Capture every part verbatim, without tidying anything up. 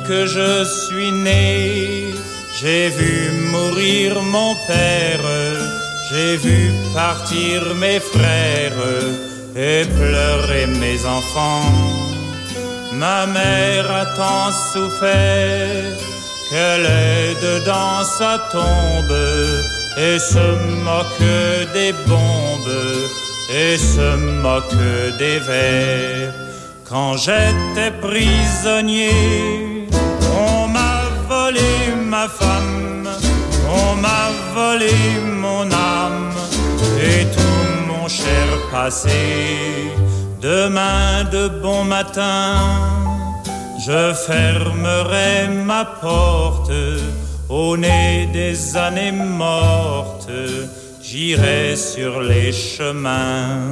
que je suis né, j'ai vu mourir mon père, j'ai vu partir mes frères et pleurer mes enfants. Ma mère a tant souffert qu'elle est dedans sa tombe et se moque des bombes et se moque des vers. Quand j'étais prisonnier, on m'a volé ma femme, on m'a volé mon âme et tout mon cher passé. Demain de bon matin, je fermerai ma porte. Au nez des années mortes, j'irai sur les chemins.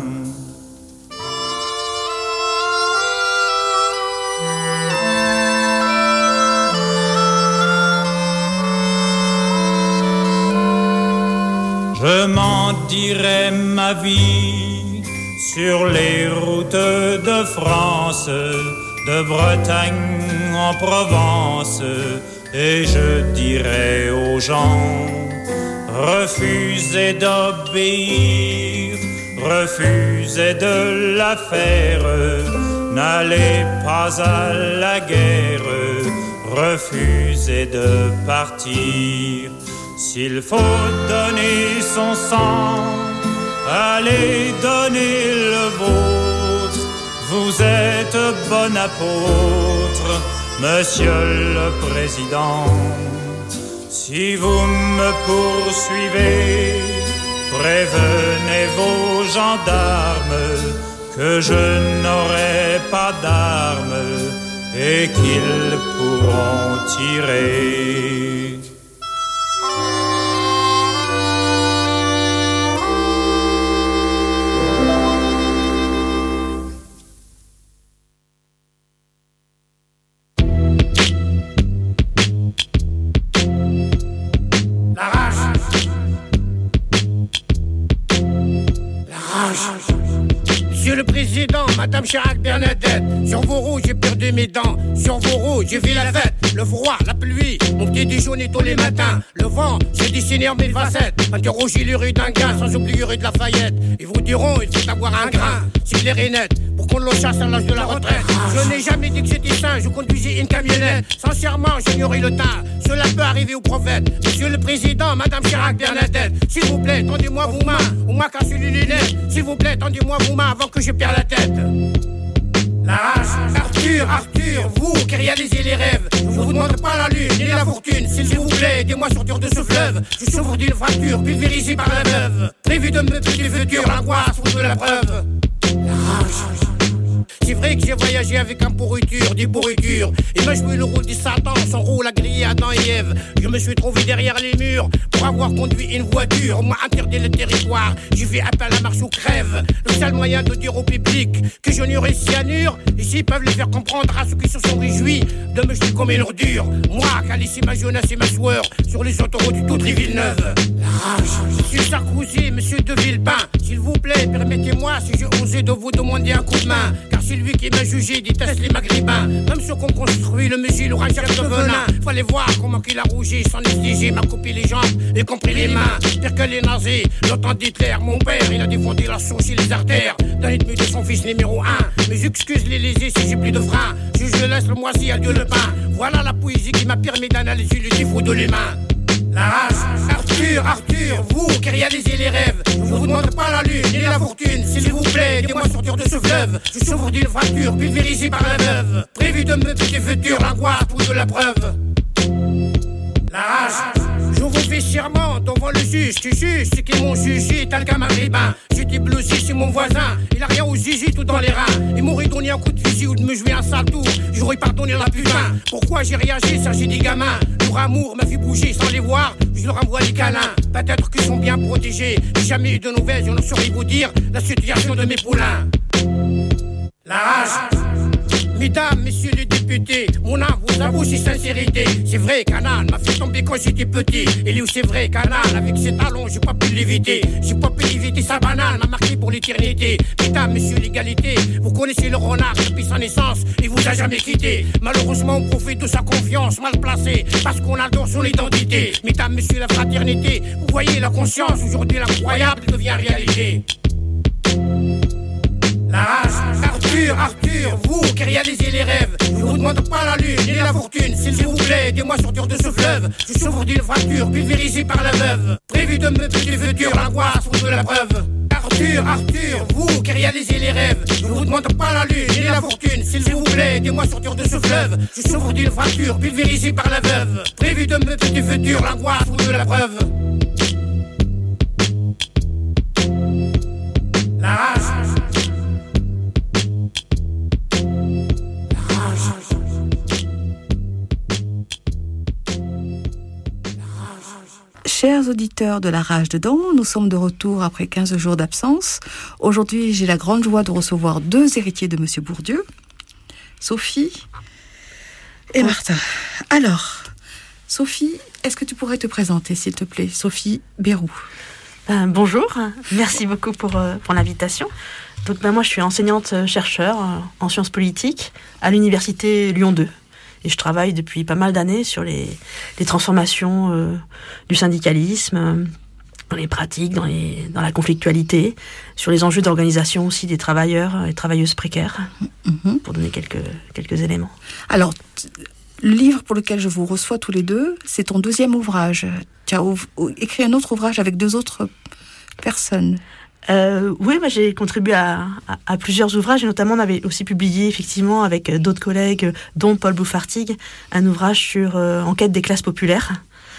Je m'en dirai ma vie sur les routes de France, de Bretagne en Provence, et je dirai aux gens, refusez d'obéir, refusez de la faire, n'allez pas à la guerre, refusez de partir. S'il faut donner son sang, allez donner le vôtre. Vous êtes bon apôtre, Monsieur le Président. Si vous me poursuivez, prévenez vos gendarmes que je n'aurai pas d'armes et qu'ils pourront tirer. Madame Chirac Bernadette, sur vos roues j'ai perdu mes dents, sur vos roues j'ai vu la fête, le froid, la pluie, mon petit déjeuner tous les matins, le vent, j'ai dessiné en mille facettes, interrogez les rues d'un gars, sans oublier rue de Lafayette, ils vous diront il faut avoir un grain, si l'air est net, pour qu'on le chasse à l'âge de la retraite, je n'ai jamais dit que j'étais sain, je conduisais une camionnette, sincèrement j'ignorais le tas, cela peut arriver au prophète, Monsieur le Président, Madame Chirac Bernadette, s'il vous plaît, tendez-moi vos mains, on m'a cassé les lunettes, s'il vous plaît, tendez-moi vos mains avant que je perde la tête. La rage, Arthur, Arthur, vous qui réalisez les rêves, je vous demande pas la lune ni la fortune, s'il vous plaît, aidez-moi sortir de ce fleuve, je souffre d'une fracture pulvérisée par la veuve, prévu de me tuer du futur, l'angoisse ou de la preuve. La rage. C'est vrai que j'ai voyagé avec un pourriture, des pourritures. Il m'a joué le rôle du Satan, son rôle a grillé Adam et Ève. Je me suis trouvé derrière les murs pour avoir conduit une voiture. On m'a interdit le territoire, j'ai fait appel à marche ou crève. Le seul moyen de dire au public que je n'aurai cyanure, ici peuvent le faire comprendre à ceux qui se sont réjouis de me jeter comme une ordure. Moi qui a laissé ma jeunesse et ma sueur sur les autoroutes du tout Villeneuve. La rage. Monsieur Sarkozy, monsieur de Villepin, s'il vous plaît, permettez-moi si je osais de vous demander un coup de main. Car c'est lui qui m'a jugé, déteste les maghrébins. Même ceux qu'on construit, le musil aura un chef de venin. Fallait voir comment qu'il a rougi, son extigé m'a coupé les jambes et compris les mains. Pire que les nazis, l'OTAN d'Hitler, mon père, il a défendu la source et les artères dans l'ennemi de son fils numéro un. Mais j'excuse les lésés si j'ai plus de frein. Je, je laisse le moisi à Dieu le pain. Voilà la poésie qui m'a permis d'analyser le défaut de l'humain. La race, Arthur, Arthur, vous qui réalisez les rêves, je vous demande pas la lune ni la fortune, s'il vous plaît, aidez-moi à sortir de ce fleuve. Je souffre d'une fracture pulvérisée par la veuve, prévu de me péter futur, l'angoisse ou de la preuve. La rage, je vous fais serment devant le juge qui juge ceux qui m'ont jugé tel qu'un maghrébin. J'étais blessé chez mon voisin, il a rien au zizi tout dans les reins. Il m'aurait donné un coup de fusil ou de me jouer un sale tour, j'aurais pardonné la putain. Pourquoi j'ai réagi, ça j'ai des gamins. Leur amour m'a fait bouger sans les voir, je leur envoie les câlins. Peut-être qu'ils sont bien protégés, j'ai jamais eu de nouvelles, je ne saurais vous dire la situation de mes poulains. La rage, mesdames, messieurs les députés, député. Mon âme vous avoue si sincérité. C'est vrai, Canaan m'a fait tomber quand j'étais petit. Et lui, c'est vrai, Canaan, avec ses talons, j'ai pas pu l'éviter. J'ai pas pu éviter sa banane, m'a marqué pour l'éternité. Mesdames, monsieur, l'égalité, vous connaissez le renard depuis sa naissance. Il vous a jamais quitté. Malheureusement, on profite de sa confiance mal placée. Parce qu'on adore son identité. Mesdames, monsieur, la fraternité. Vous voyez la conscience, aujourd'hui l'incroyable devient réalité. La rage, Arthur, Arthur, vous qui réalisez les rêves. Je vous demande pas la lune ni la fortune, s'il vous plaît, aidez-moi sortir de ce fleuve. Je souffre d'une fracture, pulvérisée par la veuve. Prévu de me du futur, l'angoisse ou de la preuve. Arthur, Arthur, vous qui réalisez les rêves. Je vous demande pas la lune ni la fortune, s'il vous plaît, aidez-moi sortir de ce fleuve. Je souffre d'une fracture, pulvérisée par la veuve. Prévu de me du futur, l'angoisse ou de la preuve. La rage. Chers auditeurs de La Rage dedans, nous sommes de retour après quinze jours d'absence. Aujourd'hui, j'ai la grande joie de recevoir deux héritiers de Monsieur Bourdieu, Sophie et Martin. Alors, Sophie, est-ce que tu pourrais te présenter, s'il te plaît? Sophie Bérou. Ben, bonjour, merci beaucoup pour, euh, pour l'invitation. Donc, ben, moi, je suis enseignante-chercheur euh, en sciences politiques à l'université Lyon deux. Et je travaille depuis pas mal d'années sur les, les transformations euh, du syndicalisme, euh, dans les pratiques, dans, les, dans la conflictualité, sur les enjeux d'organisation aussi des travailleurs et travailleuses précaires, mm-hmm. pour donner quelques, quelques éléments. Alors, t- le livre pour lequel je vous reçois tous les deux, c'est ton deuxième ouvrage. Tu as ov- écrit un autre ouvrage avec deux autres personnes. Euh, oui, bah, j'ai contribué à, à, à plusieurs ouvrages, et notamment on avait aussi publié effectivement avec d'autres collègues, dont Paul Bouffartigue, un ouvrage sur euh, enquête des classes populaires.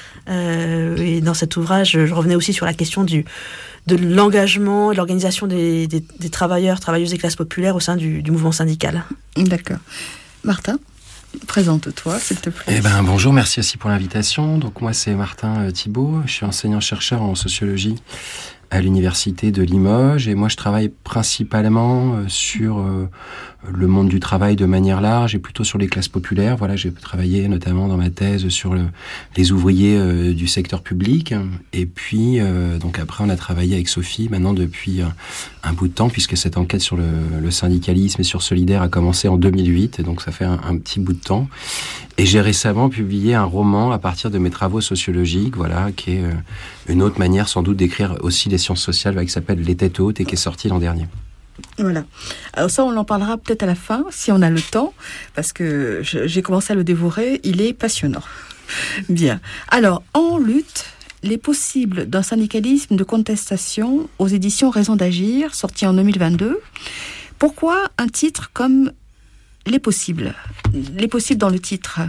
Euh, et dans cet ouvrage, je revenais aussi sur la question du, de l'engagement et de l'organisation des, des, des travailleurs, travailleuses des classes populaires au sein du, du mouvement syndical. D'accord. Martin, présente-toi, s'il te plaît. Eh ben, bonjour, merci aussi pour l'invitation. Donc, moi, c'est Martin Thibault, je suis enseignant-chercheur en sociologie à l'université de Limoges, et moi je travaille principalement sur euh, le monde du travail de manière large et plutôt sur les classes populaires. Voilà, j'ai travaillé notamment dans ma thèse sur le, les ouvriers euh, du secteur public, et puis euh, donc après on a travaillé avec Sophie maintenant depuis un, un bout de temps, puisque cette enquête sur le, le syndicalisme et sur Solidaire a commencé en deux mille huit, et donc ça fait un, un petit bout de temps. Et j'ai récemment publié un roman à partir de mes travaux sociologiques, voilà, qui est euh, une autre manière sans doute d'écrire aussi les sciences sociales, voilà, qui s'appelle Les Têtes Hautes et qui est sorti l'an dernier. Voilà. Alors ça, on en parlera peut-être à la fin, si on a le temps, parce que je, j'ai commencé à le dévorer, il est passionnant. Bien. Alors, En lutte, les possibles d'un syndicalisme de contestation aux éditions Raison d'agir, sorti en deux mille vingt-deux. Pourquoi un titre comme Les possibles? Les possibles dans le titre.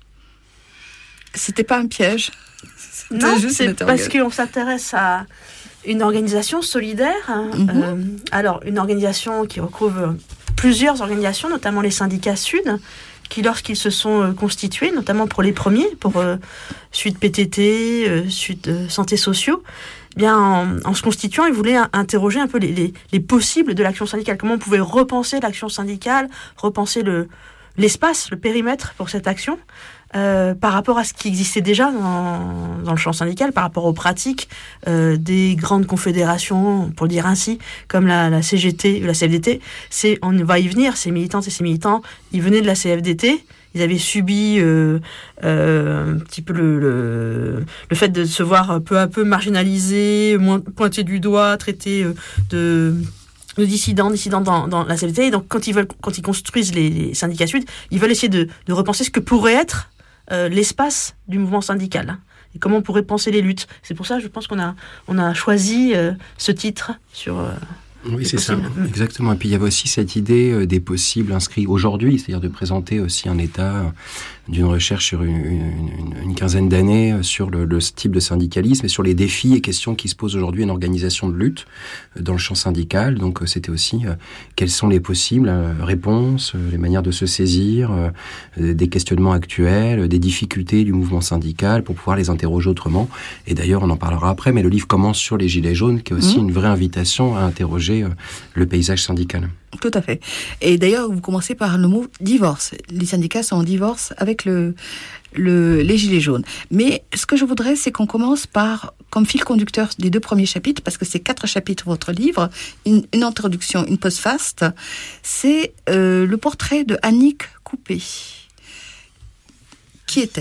C'était pas un piège? C'était Non, juste c'est parce qu'on s'intéresse à une organisation solidaire. Mm-hmm. Euh, alors, une organisation qui recouvre plusieurs organisations, notamment les syndicats Sud, qui, lorsqu'ils se sont constitués, notamment pour les premiers, pour euh, Sud P T T, euh, Sud euh, Santé Sociaux, eh bien, en, en se constituant, ils voulaient interroger un peu les, les, les possibles de l'action syndicale. Comment on pouvait repenser l'action syndicale, repenser le, l'espace, le périmètre pour cette action, euh, par rapport à ce qui existait déjà dans, dans le champ syndical, par rapport aux pratiques euh, des grandes confédérations, pour le dire ainsi, comme la, la C G T ou la C F D T. C'est, on va y venir, ces militantes et ces militants, ils venaient de la C F D T, ils avaient subi euh, euh, un petit peu le, le, le fait de se voir peu à peu marginalisés, pointés du doigt, traités euh, de... de dissidents, dissidents dans, dans la C F D T. Et donc, quand ils veulent, quand ils construisent les, les syndicats Sud, ils veulent essayer de, de repenser ce que pourrait être euh, l'espace du mouvement syndical. Et comment on pourrait penser les luttes. C'est pour ça, je pense qu'on a, on a choisi euh, ce titre sur... Euh, Oui, c'est possibles. Ça, exactement. Et puis il y avait aussi cette idée euh, des possibles inscrits aujourd'hui, c'est-à-dire de présenter aussi un état euh, d'une recherche sur une, une, une quinzaine d'années euh, sur le, le type de syndicalisme et sur les défis et questions qui se posent aujourd'hui à une organisation de lutte euh, dans le champ syndical. Donc euh, c'était aussi euh, quelles sont les possibles euh, réponses, euh, les manières de se saisir, euh, des questionnements actuels, euh, des difficultés du mouvement syndical pour pouvoir les interroger autrement. Et d'ailleurs, on en parlera après, mais le livre commence sur les Gilets jaunes, qui est aussi mmh. une vraie invitation à interroger le paysage syndical. Tout à fait. Et d'ailleurs, vous commencez par le mot divorce. Les syndicats sont en divorce avec le, le, les Gilets jaunes. Mais ce que je voudrais, c'est qu'on commence par, comme fil conducteur des deux premiers chapitres, parce que c'est quatre chapitres votre livre, une, une introduction, une postface, c'est euh, le portrait de Annick Coupé. Qui est-elle ?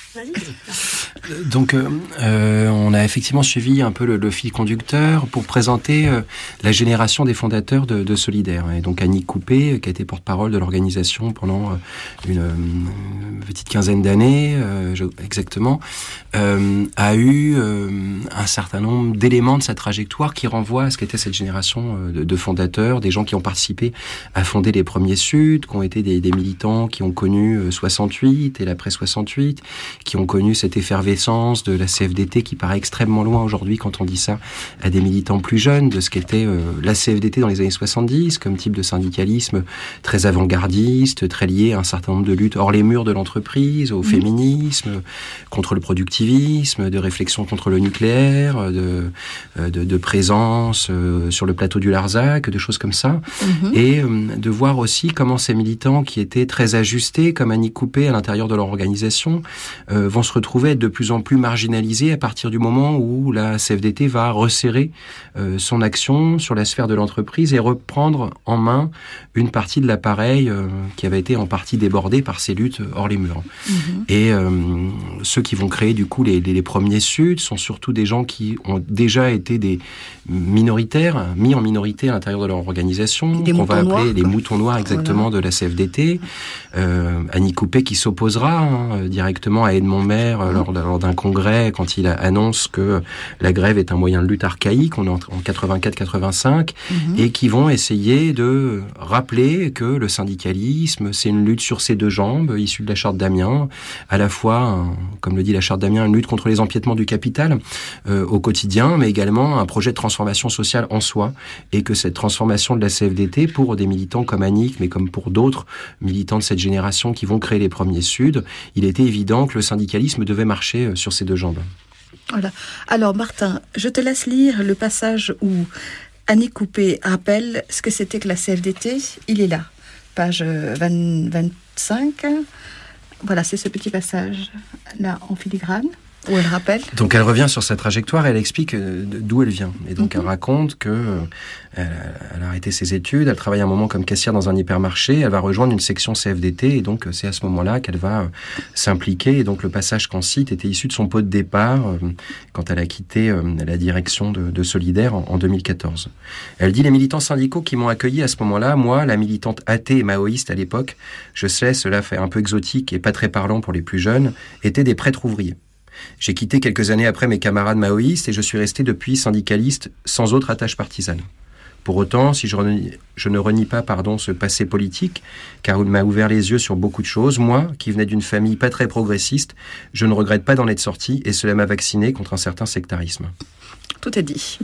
Donc, euh, euh, on a effectivement suivi un peu le, le fil conducteur pour présenter euh, la génération des fondateurs de, de Solidaire. Et donc, Annick Coupé, qui a été porte-parole de l'organisation pendant euh, une, une petite quinzaine d'années, euh, exactement, euh, a eu euh, un certain nombre d'éléments de sa trajectoire qui renvoient à ce qu'était cette génération de, de fondateurs, des gens qui ont participé à fonder les premiers Sud, qui ont été des, des militants qui ont connu euh, soixante-huit et l'après soixante-huit, qui ont connu cette effervescence de la C F D T qui paraît extrêmement loin aujourd'hui quand on dit ça à des militants plus jeunes, de ce qu'était euh, la C F D T dans les années soixante-dix, comme type de syndicalisme très avant-gardiste, très lié à un certain nombre de luttes hors les murs de l'entreprise, au mmh. féminisme, contre le productivisme, de réflexion contre le nucléaire, de, de, de présence euh, sur le plateau du Larzac, de choses comme ça. Mmh. Et euh, de voir aussi comment ces militants qui étaient très ajustés, comme Annick Coupé à l'intérieur de leur organisation, Euh, vont se retrouver être de plus en plus marginalisés à partir du moment où la C F D T va resserrer euh, son action sur la sphère de l'entreprise et reprendre en main une partie de l'appareil euh, qui avait été en partie débordé par ces luttes hors les murs. Mmh. Et euh, ceux qui vont créer du coup les, les, les premiers Sud sont surtout des gens qui ont déjà été des minoritaires, mis en minorité à l'intérieur de leur organisation, qu'on va appeler noirs, les quoi. moutons noirs exactement voilà. de la C F D T. Euh, Annick Coupé qui s'opposera hein, directement à Edmond Maire mmh. lors, lors d'un congrès quand il annonce que la grève est un moyen de lutte archaïque, on est en, en quatre-vingt-quatre quatre-vingt-cinq, mmh. et qui vont essayer de rappeler que le syndicalisme, c'est une lutte sur ses deux jambes, issue de la charte d'Amiens, à la fois, un, comme le dit la charte d'Amiens, une lutte contre les empiètements du capital euh, au quotidien, mais également un projet de transformation sociale en soi, et que cette transformation de la C F D T, pour des militants comme Annick, mais comme pour d'autres militants de cette génération qui vont créer les premiers Sud, il était évident que le syndicalisme devait marcher sur ses deux jambes. Voilà. Alors Martin, je te laisse lire le passage où Annick Coupé rappelle ce que c'était que la C F D T. Il est là, page vingt, vingt-cinq. Voilà, c'est ce petit passage là en filigrane. Où elle rappelle. Donc elle revient sur sa trajectoire et elle explique d'où elle vient. Et donc mm-hmm. elle raconte que euh, elle, elle a arrêté ses études, elle travaille un moment comme caissière dans un hypermarché, elle va rejoindre une section C F D T et donc c'est à ce moment-là qu'elle va euh, s'impliquer. Et donc le passage qu'on cite était issu de son pot de départ euh, quand elle a quitté euh, la direction de, de Solidaire en, en deux mille quatorze. Elle dit « Les militants syndicaux qui m'ont accueilli à ce moment-là, moi, la militante athée et maoïste à l'époque, je sais, cela fait un peu exotique et pas très parlant pour les plus jeunes, étaient des prêtres ouvriers. J'ai quitté quelques années après mes camarades maoïstes et je suis resté depuis syndicaliste sans autre attache partisane. Pour autant, si je, renie, je ne renie pas pardon, ce passé politique, car il m'a ouvert les yeux sur beaucoup de choses, moi, qui venais d'une famille pas très progressiste, je ne regrette pas d'en être sorti et cela m'a vacciné contre un certain sectarisme. » Tout est dit.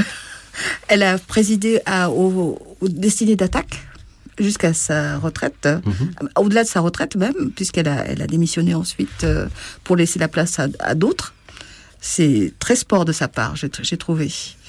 Elle a présidé à, aux, aux destinées d'attaque jusqu'à sa retraite, mmh. au-delà de sa retraite même, puisqu'elle a, elle a démissionné ensuite euh, pour laisser la place à, à d'autres. C'est très sport de sa part, j'ai, j'ai trouvé.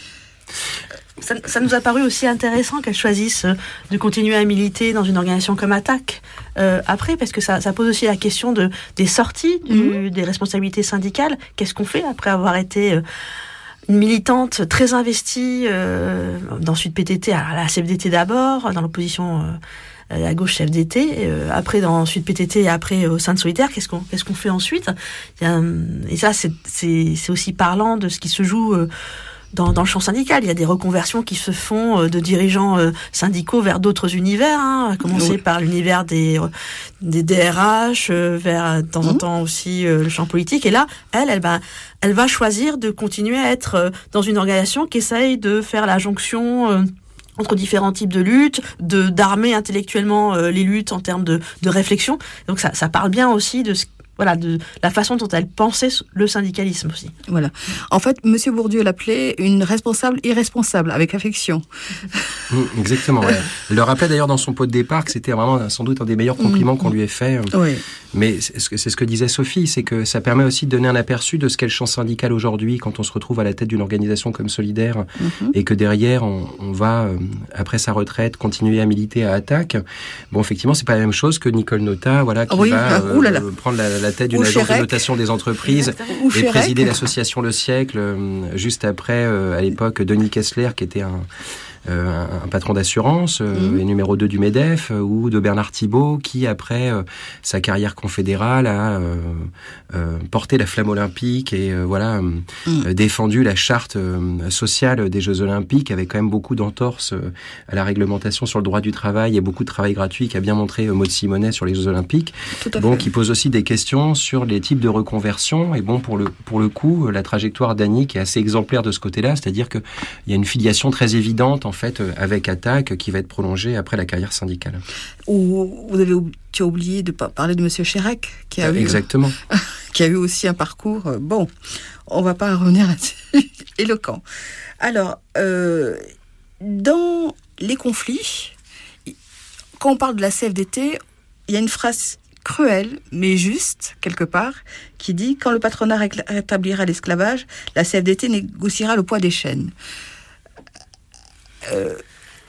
Ça, ça nous a paru aussi intéressant qu'elle choisisse de continuer à militer dans une organisation comme Attaque euh, après, parce que ça, ça pose aussi la question de, des sorties, du, mmh. des responsabilités syndicales. Qu'est-ce qu'on fait après avoir été... Euh, une militante très investie euh, dans Sud P T T, à la C F D T d'abord, dans l'opposition euh, à gauche C F D T, euh, après dans Sud P T T et après au sein de Solidaire, qu'est-ce qu'on, qu'est-ce qu'on fait ensuite ? Il y a, et ça, c'est, c'est, c'est aussi parlant de ce qui se joue euh, dans, dans le champ syndical. Il y a des reconversions qui se font euh, de dirigeants euh, syndicaux vers d'autres univers, hein, à commencer oui. par l'univers des, des D R H, euh, vers de temps en mmh. temps aussi euh, le champ politique. Et là, elle, elle, ben, elle va choisir de continuer à être euh, dans une organisation qui essaye de faire la jonction euh, entre différents types de luttes, de d'armer intellectuellement euh, les luttes en termes de, de réflexion. Donc ça, ça parle bien aussi de ce voilà, de la façon dont elle pensait le syndicalisme aussi. Voilà. En fait, Monsieur Bourdieu l'appelait une responsable irresponsable, avec affection. Mmh, exactement. Ouais. Elle le rappelait d'ailleurs dans son pot de départ que c'était vraiment sans doute un des meilleurs compliments mmh. qu'on lui ait fait. Oui. Mais c'est ce, que, c'est ce que disait Sophie, c'est que ça permet aussi de donner un aperçu de ce qu'est le champ syndical aujourd'hui quand on se retrouve à la tête d'une organisation comme Solidaire mmh. et que derrière on, on va, euh, après sa retraite, continuer à militer à Attac. Bon, effectivement, c'est pas la même chose que Nicole Notat, voilà, qui oui. va euh, euh, prendre la, la tête d'une agence Chérec. de notation des entreprises Ou et Chérec. présider l'association Le Siècle, euh, juste après, euh, à l'époque, Denis Kessler, qui était un... Euh, un, un patron d'assurance, euh, mmh. et numéro deux du MEDEF, euh, ou de Bernard Thibault, qui, après euh, sa carrière confédérale, a euh, euh, porté la flamme olympique et euh, voilà, mmh. euh, défendu la charte euh, sociale des Jeux Olympiques, avec quand même beaucoup d'entorses euh, à la réglementation sur le droit du travail et beaucoup de travail gratuit, qui a bien montré euh, Maud Simonet sur les Jeux Olympiques. Bon, qui pose aussi des questions sur les types de reconversion. Et bon, pour le, pour le coup, la trajectoire d'Annick est assez exemplaire de ce côté-là, c'est-à-dire qu'il y a une filiation très évidente, en fait, avec Attac, qui va être prolongée après la carrière syndicale. Ou vous avez tu as oublié de parler de Monsieur Chérec, qui a euh, eu exactement, qui a eu aussi un parcours. Bon, on va pas revenir là-dessus. Éloquent. Alors, euh, dans les conflits, quand on parle de la C F D T, il y a une phrase cruelle, mais juste, quelque part, qui dit « Quand le patronat rétablira l'esclavage, la C F D T négociera le poids des chaînes ». Euh,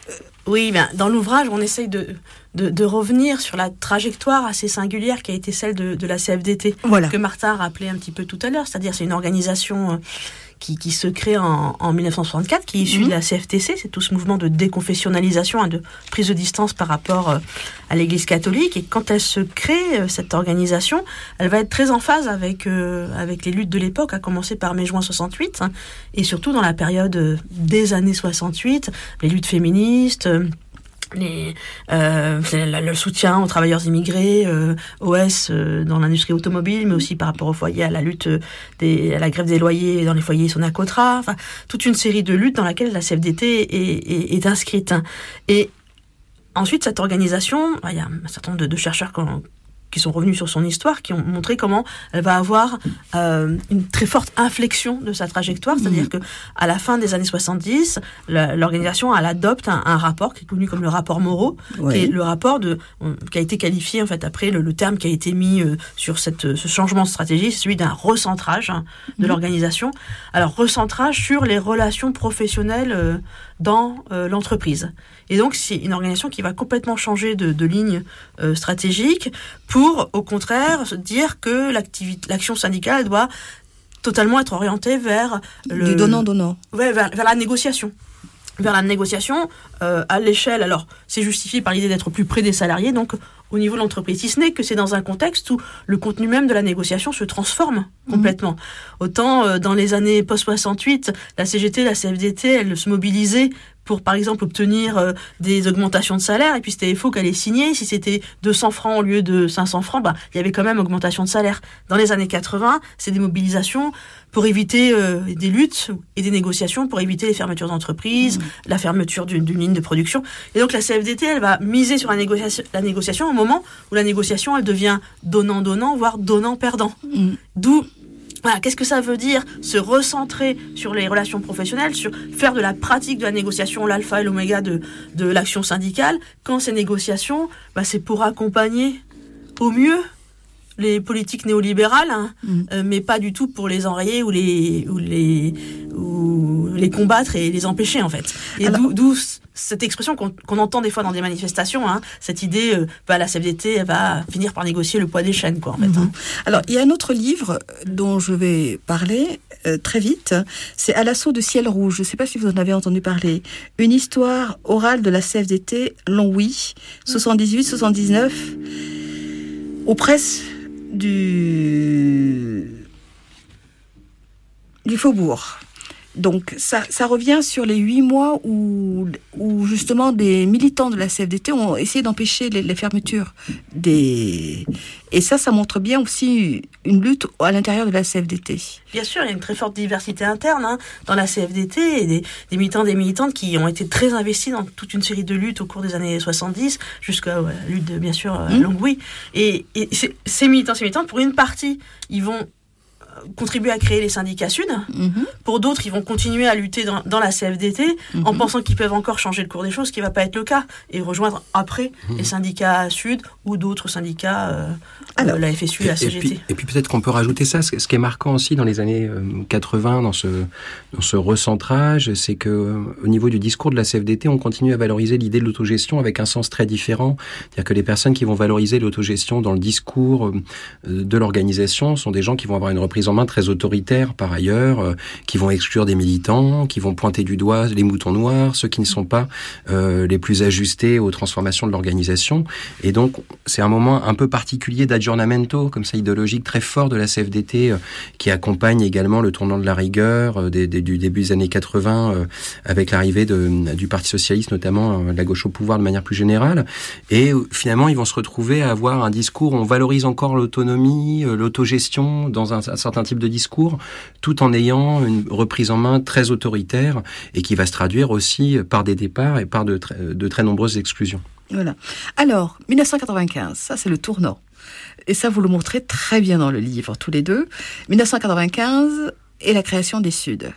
oui, ben, dans l'ouvrage, on essaye de, de, de revenir sur la trajectoire assez singulière qui a été celle de, de la C F D T, voilà. que Martin rappelait un petit peu tout à l'heure. C'est-à-dire, c'est une organisation euh, qui, qui se crée en, en dix-neuf cent soixante-quatre, qui est issue mmh. de la C F T C. C'est tout ce mouvement de déconfessionnalisation et de prise de distance par rapport euh, à l'Église catholique. Et quand elle se crée, euh, cette organisation, elle va être très en phase avec, euh, avec les luttes de l'époque, à commencer par mai-juin soixante-huit, hein, et surtout dans la période euh, des années soixante-huit, les luttes féministes, euh, Les, euh, le soutien aux travailleurs immigrés, euh, O S euh, dans l'industrie automobile, mais aussi par rapport au foyer, à la lutte des, à la grève des loyers dans les foyers Sonacotra, enfin toute une série de luttes dans laquelle la C F D T est, est, est inscrite. Et ensuite, cette organisation, il y a un certain nombre de, de chercheurs qui ont, qui sont revenus sur son histoire, qui ont montré comment elle va avoir euh, une très forte inflexion de sa trajectoire, c'est-à-dire mmh. que à la fin des années soixante-dix, la, l'organisation elle adopte un, un rapport qui est connu comme le rapport Moreau, oui. qui est le rapport de, on, qui a été qualifié en fait après le, le terme qui a été mis euh, sur cette, ce changement de stratégie, c'est celui d'un recentrage hein, de mmh. l'organisation. Alors recentrage sur les relations professionnelles euh, dans euh, l'entreprise. Et donc, c'est une organisation qui va complètement changer de, de ligne euh, stratégique pour, au contraire, se dire que l'activité, l'action syndicale doit totalement être orientée vers le... Du donnant-donnant. Ouais, vers, vers la négociation. Vers la négociation euh, à l'échelle. Alors, c'est justifié par l'idée d'être plus près des salariés, donc au niveau de l'entreprise. Si ce n'est que c'est dans un contexte où le contenu même de la négociation se transforme complètement. Mmh. Autant euh, dans les années post-soixante-huit, la C G T, la C F D T, elles se mobilisaient pour, par exemple, obtenir euh, des augmentations de salaire, et puis c'était F O qui allait signer. Si c'était deux cents francs au lieu de cinq cents francs, bah, il y avait quand même augmentation de salaire. Dans les années quatre-vingts, c'est des mobilisations pour éviter euh, des luttes et des négociations, pour éviter les fermetures d'entreprises, mmh. la fermeture d'une, d'une ligne de production. Et donc la C F D T, elle va miser sur la négociation, la négociation au moment où la négociation, elle devient donnant-donnant, voire donnant-perdant. Mmh. D'où... Voilà, qu'est-ce que ça veut dire se recentrer sur les relations professionnelles, sur faire de la pratique de la négociation l'alpha et l'oméga de, de l'action syndicale, quand ces négociations, bah, c'est pour accompagner au mieux les politiques néolibérales, hein, mmh. euh, mais pas du tout pour les enrayer ou les, ou les, ou les combattre et les empêcher, en fait. Et Alors... d'où, d'où cette expression qu'on, qu'on entend des fois dans des manifestations, hein, cette idée, euh, bah, la C F D T elle va finir par négocier le poids des chaînes, quoi, en fait. Mmh. Hein. Alors, il y a un autre livre dont je vais parler euh, très vite, c'est À l'assaut de ciel rouge. Je ne sais pas si vous en avez entendu parler. Une histoire orale de la C F D T, Longwy, soixante-dix-huit soixante-dix-neuf, aux presses du, du Faubourg. Donc ça, ça revient sur les huit mois où, où justement des militants de la C F D T ont essayé d'empêcher les, les fermetures des... Et ça, ça montre bien aussi une lutte à l'intérieur de la C F D T. Bien sûr, il y a une très forte diversité interne hein, dans la C F D T et des, des militants et des militantes qui ont été très investis dans toute une série de luttes au cours des années soixante-dix, jusqu'à la ouais, lutte de, bien sûr, mmh. Longwy. Et, et ces, ces militants et ces militantes, pour une partie, ils vont contribuer à créer les syndicats sud. Mmh. Pour d'autres, ils vont continuer à lutter dans, dans la C F D T mmh. en pensant qu'ils peuvent encore changer le cours des choses, ce qui ne va pas être le cas, et rejoindre après mmh. les syndicats sud ou d'autres syndicats, euh, Alors, euh, la F S U et, et la C G T. Et puis, et puis peut-être qu'on peut rajouter ça, ce, ce qui est marquant aussi dans les années quatre-vingts, dans ce, dans ce recentrage, c'est qu'au niveau du discours de la C F D T, on continue à valoriser l'idée de l'autogestion avec un sens très différent. C'est-à-dire que les personnes qui vont valoriser l'autogestion dans le discours de l'organisation sont des gens qui vont avoir une reprise en main très autoritaires par ailleurs, euh, qui vont exclure des militants, qui vont pointer du doigt les moutons noirs, ceux qui ne sont pas euh, les plus ajustés aux transformations de l'organisation. Et donc, c'est un moment un peu particulier d'aggiornamento, comme ça, idéologique très fort de la C F D T, euh, qui accompagne également le tournant de la rigueur euh, des, des, du début des années quatre-vingts, euh, avec l'arrivée de, du Parti socialiste, notamment euh, la gauche au pouvoir de manière plus générale. Et euh, finalement, ils vont se retrouver à avoir un discours où on valorise encore l'autonomie, euh, l'autogestion dans un, un certain type de discours, tout en ayant une reprise en main très autoritaire et qui va se traduire aussi par des départs et par de, tr- de très nombreuses exclusions. Voilà. Alors, dix-neuf cent quatre-vingt-quinze, ça c'est le tournant. Et ça, vous le montrez très bien dans le livre, tous les deux. dix-neuf cent quatre-vingt-quinze et la création des Suds.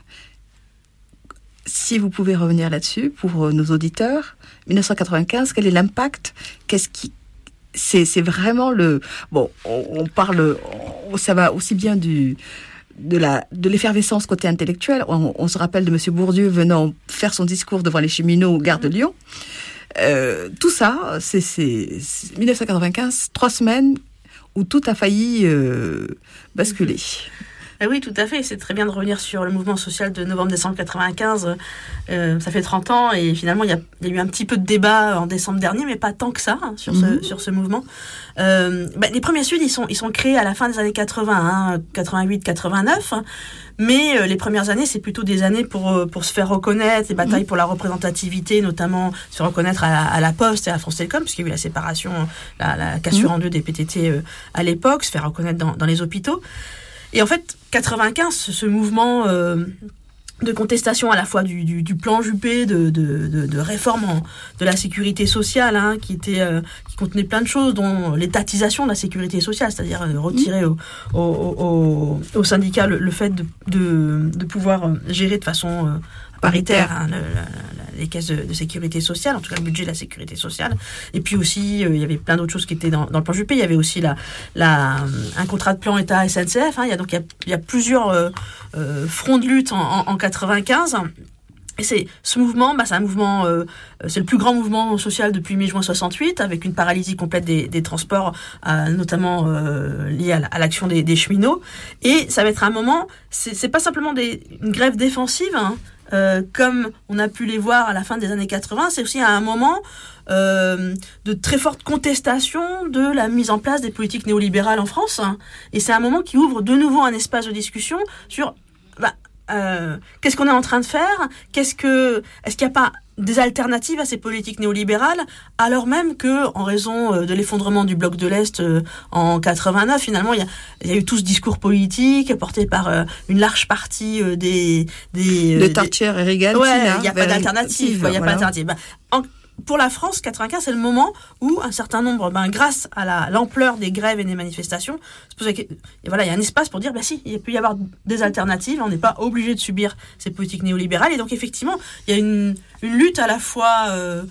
Si vous pouvez revenir là-dessus pour nos auditeurs, dix-neuf cent quatre-vingt-quinze, quel est l'impact ? Qu'est-ce qui C'est, c'est vraiment le... Bon, on, on parle... On, ça va aussi bien du, de, la, de l'effervescence côté intellectuel. On, on se rappelle de M. Bourdieu venant faire son discours devant les cheminots au Gare de Lyon. Euh, tout ça, c'est, c'est, c'est dix-neuf cent quatre-vingt-quinze, trois semaines où tout a failli euh, basculer. Eh oui, tout à fait. C'est très bien de revenir sur le mouvement social de novembre-décembre quatre-vingt-quinze. Euh, ça fait trente ans et finalement, il y, a, il y a eu un petit peu de débat en décembre dernier, mais pas tant que ça hein, sur, mm-hmm. ce, sur ce mouvement. Euh, bah, les premiers Suds, ils sont, ils sont créés à la fin des années quatre-vingts, hein, quatre-vingt-huit quatre-vingt-neuf. Mais euh, les premières années, c'est plutôt des années pour, pour se faire reconnaître, des batailles mmh. pour la représentativité, notamment se faire reconnaître à la, à la Poste et à France Télécom, puisqu'il y a eu la séparation, la, la cassure mmh. en deux des P T T euh, à l'époque, se faire reconnaître dans, dans les hôpitaux. Et en fait, quatre-vingt-quinze, ce mouvement euh, de contestation à la fois du, du, du plan Juppé, de, de, de, de réforme en, de la sécurité sociale, hein, qui était euh, qui contenait plein de choses, dont l'étatisation de la sécurité sociale, c'est-à-dire euh, retirer au, au, au, au syndicat le, le fait de, de, de pouvoir gérer de façon euh, paritaire hein, le, le, les caisses de, de sécurité sociale, en tout cas le budget de la sécurité sociale. Et puis aussi, euh, il y avait plein d'autres choses qui étaient dans, dans le plan Juppé. Il y avait aussi la, la, un contrat de plan État S N C F. Hein. Il y a donc il y a, il y a plusieurs euh, euh, fronts de lutte en, en, en quatre-vingt-quinze. Et c'est ce mouvement, bah, c'est un mouvement, euh, c'est le plus grand mouvement social depuis mai-juin soixante-huit, avec une paralysie complète des, des transports, euh, notamment euh, liée à, à l'action des, des cheminots. Et ça va être un moment, c'est, c'est pas simplement des, une grève défensive. Hein, Euh, comme on a pu les voir à la fin des années quatre-vingts, c'est aussi à un moment euh, de très forte contestation de la mise en place des politiques néolibérales en France. Hein. Et c'est un moment qui ouvre de nouveau un espace de discussion sur bah, euh, qu'est-ce qu'on est en train de faire, qu'est-ce que, est-ce qu'il n'y a pas des alternatives à ces politiques néolibérales, alors même que, en raison de l'effondrement du bloc de l'Est en quatre-vingt-neuf, finalement, il y a, il y a eu tout ce discours politique porté par euh, une large partie euh, des, des de Thatcher et Reagan. Ouais, il n'y a pas d'alternative. Il n'y a voilà. pas d'alternative. Ben, en, pour la France, quatre-vingt-quinze, c'est le moment où un certain nombre, ben, grâce à la, l'ampleur des grèves et des manifestations, et voilà, il y a un espace pour dire, ben si, il peut y avoir des alternatives, on n'est pas obligé de subir ces politiques néolibérales. Et donc, effectivement, il y a une, une lutte à la fois, euh,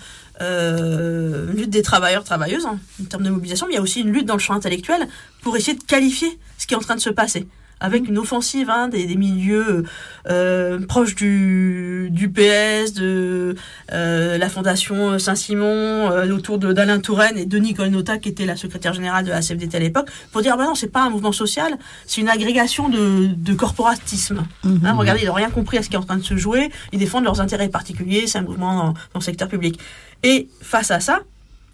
euh, une lutte des travailleurs, travailleuses, hein, en termes de mobilisation, mais il y a aussi une lutte dans le champ intellectuel pour essayer de qualifier ce qui est en train de se passer. Avec une offensive hein, des, des milieux euh, proches du, du P S, de euh, la Fondation Saint-Simon, euh, autour de, d'Alain Touraine et de Nicole Notat, qui était la secrétaire générale de la C F D T à l'époque, pour dire bah non, c'est pas un mouvement social, c'est une agrégation de, de corporatisme. Mmh. Hein, regardez, ils n'ont rien compris à ce qui est en train de se jouer, ils défendent leurs intérêts particuliers, c'est un mouvement dans, dans le secteur public. Et face à ça,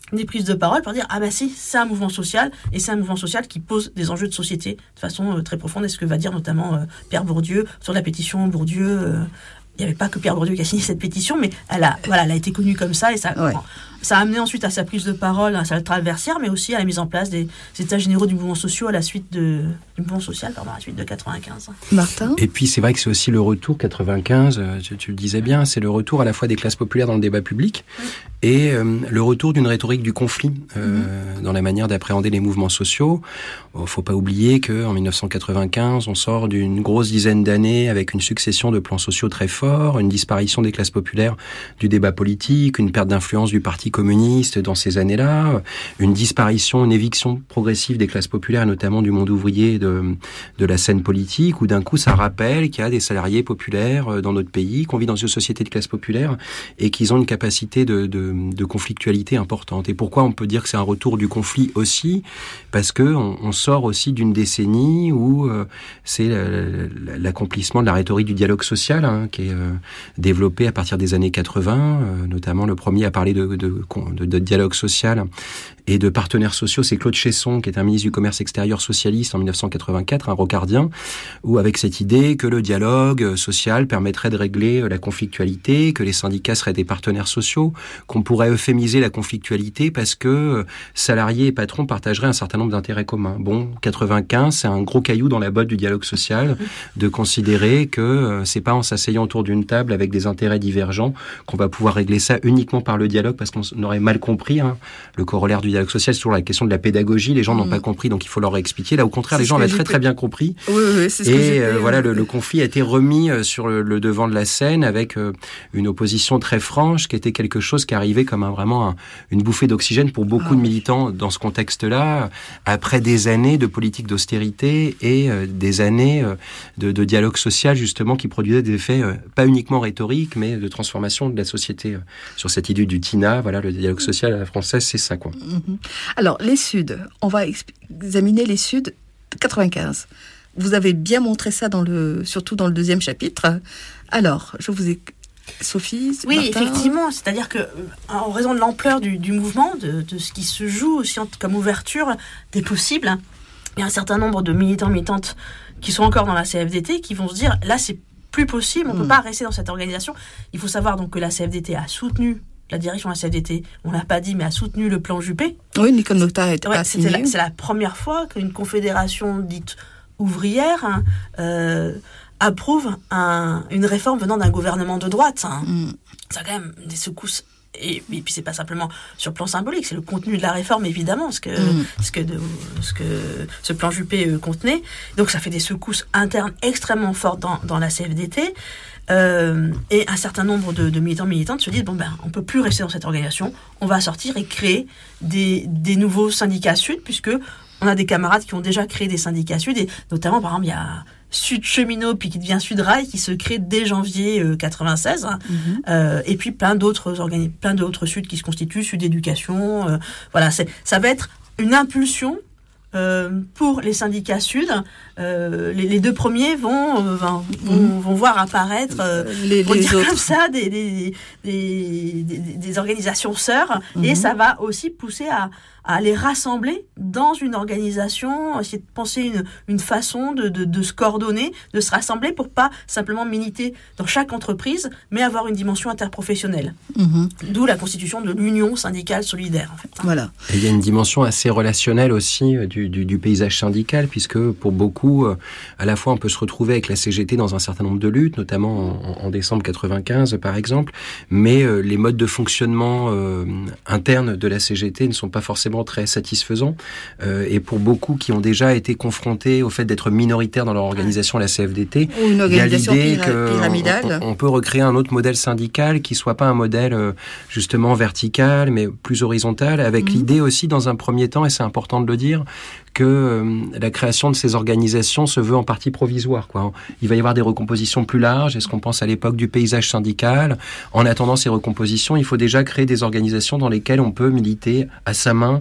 des prises de parole pour dire ah ben si, c'est un mouvement social et c'est un mouvement social qui pose des enjeux de société de façon euh, très profonde. Et ce que va dire notamment euh, Pierre Bourdieu sur la pétition Bourdieu. Euh, il n'y avait pas que Pierre Bourdieu qui a signé cette pétition, mais elle a, voilà, elle a été connue comme ça et ça, ouais. bon, ça a amené ensuite à sa prise de parole, à sa traversière, mais aussi à la mise en place des, des états généraux du mouvement social à la suite de du mouvement social, pardon, à la suite de quatre-vingt-quinze. Martin. Et puis c'est vrai que c'est aussi le retour quatre-vingt-quinze. Tu, tu le disais bien, c'est le retour à la fois des classes populaires dans le débat public oui. et euh, le retour d'une rhétorique du conflit euh, mmh. dans la manière d'appréhender les mouvements sociaux. Il faut pas oublier que en dix-neuf cent quatre-vingt-quinze, on sort d'une grosse dizaine d'années avec une succession de plans sociaux très forts, une disparition des classes populaires du débat politique, une perte d'influence du Parti communiste dans ces années-là, une disparition, une éviction progressive des classes populaires, notamment du monde ouvrier de, de la scène politique, où d'un coup ça rappelle qu'il y a des salariés populaires dans notre pays, qu'on vit dans une société de classe populaire et qu'ils ont une capacité de, de, de conflictualité importante. Et pourquoi on peut dire que c'est un retour du conflit aussi ? Parce que on, on sort aussi d'une décennie où euh, c'est l'accomplissement de la rhétorique du dialogue social hein, qui est euh, développée à partir des années quatre-vingts, euh, notamment le premier à parler de, de, de, de dialogue social et de partenaires sociaux, c'est Claude Chesson, qui est un ministre du commerce extérieur socialiste en dix-neuf cent quatre-vingt-quatre, un rocardien, où avec cette idée que le dialogue social permettrait de régler la conflictualité, que les syndicats seraient des partenaires sociaux, qu'on pourrait euphémiser la conflictualité parce que salariés et patrons partageraient un certain nombre d'intérêts communs. Bon, quatre-vingt-quinze, c'est un gros caillou dans la botte du dialogue social de considérer que c'est pas en s'asseyant autour d'une table avec des intérêts divergents qu'on va pouvoir régler ça uniquement par le dialogue parce qu'on aurait mal compris. Hein. Le corollaire du dialogue social, c'est toujours la question de la pédagogie. Les gens mmh. n'ont pas compris, donc il faut leur expliquer. Là, au contraire, c'est les gens l'ont très très bien compris. Oui, oui, c'est ce et que j'ai euh, voilà, le, le conflit a été remis sur le, le devant de la scène avec euh, une opposition très franche, qui était quelque chose qui arrivait comme un, vraiment un, une bouffée d'oxygène pour beaucoup ah, de militants dans ce contexte-là, après des années de politique d'austérité et euh, des années euh, de, de dialogue social justement qui produisaient des effets euh, pas uniquement rhétoriques, mais de transformation de la société euh, sur cette idée du T I N A. Voilà, le dialogue social à la française, c'est ça, quoi. Mmh. Alors, les Suds, on va examiner les Suds quatre-vingt-quinze. Vous avez bien montré ça, dans le, surtout dans le deuxième chapitre. Alors, je vous ai... Sophie, oui, Martin. Effectivement, c'est-à-dire que en raison de l'ampleur du, du mouvement, de, de ce qui se joue aussi en, comme ouverture des possibles, il y a un certain nombre de militants, militantes qui sont encore dans la C F D T qui vont se dire, là, c'est plus possible, on ne mmh. peut pas rester dans cette organisation. Il faut savoir donc que la C F D T a soutenu, la direction de la C F D T, on ne l'a pas dit, mais a soutenu le plan Juppé. Oui, Nicole Notar était ouais, pas signé. La, c'est la première fois qu'une confédération dite ouvrière hein, euh, approuve un, une réforme venant d'un gouvernement de droite. Hein. Mm. Ça a quand même des secousses. Et, et puis c'est pas simplement sur le plan symbolique, c'est le contenu de la réforme évidemment, ce que, mm. ce que, de, ce, que ce plan Juppé euh, contenait. Donc ça fait des secousses internes extrêmement fortes dans, dans la C F D T. Euh, et un certain nombre de, de militants militantes se disent bon ben on peut plus rester dans cette organisation, on va sortir et créer des, des nouveaux syndicats Sud, puisque on a des camarades qui ont déjà créé des syndicats Sud, et notamment par exemple il y a Sud Cheminot puis qui devient Sud Rail qui se crée dès janvier euh, quatre-vingt-seize, hein, mm-hmm. euh, et puis plein d'autres organi- plein d'autres Sud qui se constituent, Sud Éducation, euh, voilà, c'est, ça va être une impulsion. Euh, pour les syndicats Sud, euh, les, les deux premiers vont, euh, vont, mmh. vont voir apparaître, euh, les, les dire autres. Comme ça, des, des, des, des, des organisations sœurs, mmh. et ça va aussi pousser à, à les rassembler dans une organisation, essayer de penser une, une façon de, de, de se coordonner, de se rassembler pour pas simplement militer dans chaque entreprise, mais avoir une dimension interprofessionnelle. Mmh. D'où la constitution de l'Union syndicale solidaire, en fait. Voilà. Et il y a une dimension assez relationnelle aussi du, du, du paysage syndical, puisque pour beaucoup, à la fois on peut se retrouver avec la C G T dans un certain nombre de luttes, notamment en, en décembre quatre-vingt-quinze par exemple, mais euh, les modes de fonctionnement euh, internes de la C G T ne sont pas forcément très satisfaisants, euh, et pour beaucoup qui ont déjà été confrontés au fait d'être minoritaires dans leur organisation, la C F D T, ou une organisation il y a l'idée pyra- pyramidale. On, on peut recréer un autre modèle syndical qui soit pas un modèle euh, justement vertical, mais plus horizontal, avec mmh. l'idée aussi dans un premier temps, et c'est important de le dire, que euh, la création de ces organisations se veut en partie provisoire, quoi. Il va y avoir des recompositions plus larges. Est-ce qu'on pense à l'époque du paysage syndical ? En attendant ces recompositions, il faut déjà créer des organisations dans lesquelles on peut militer à sa main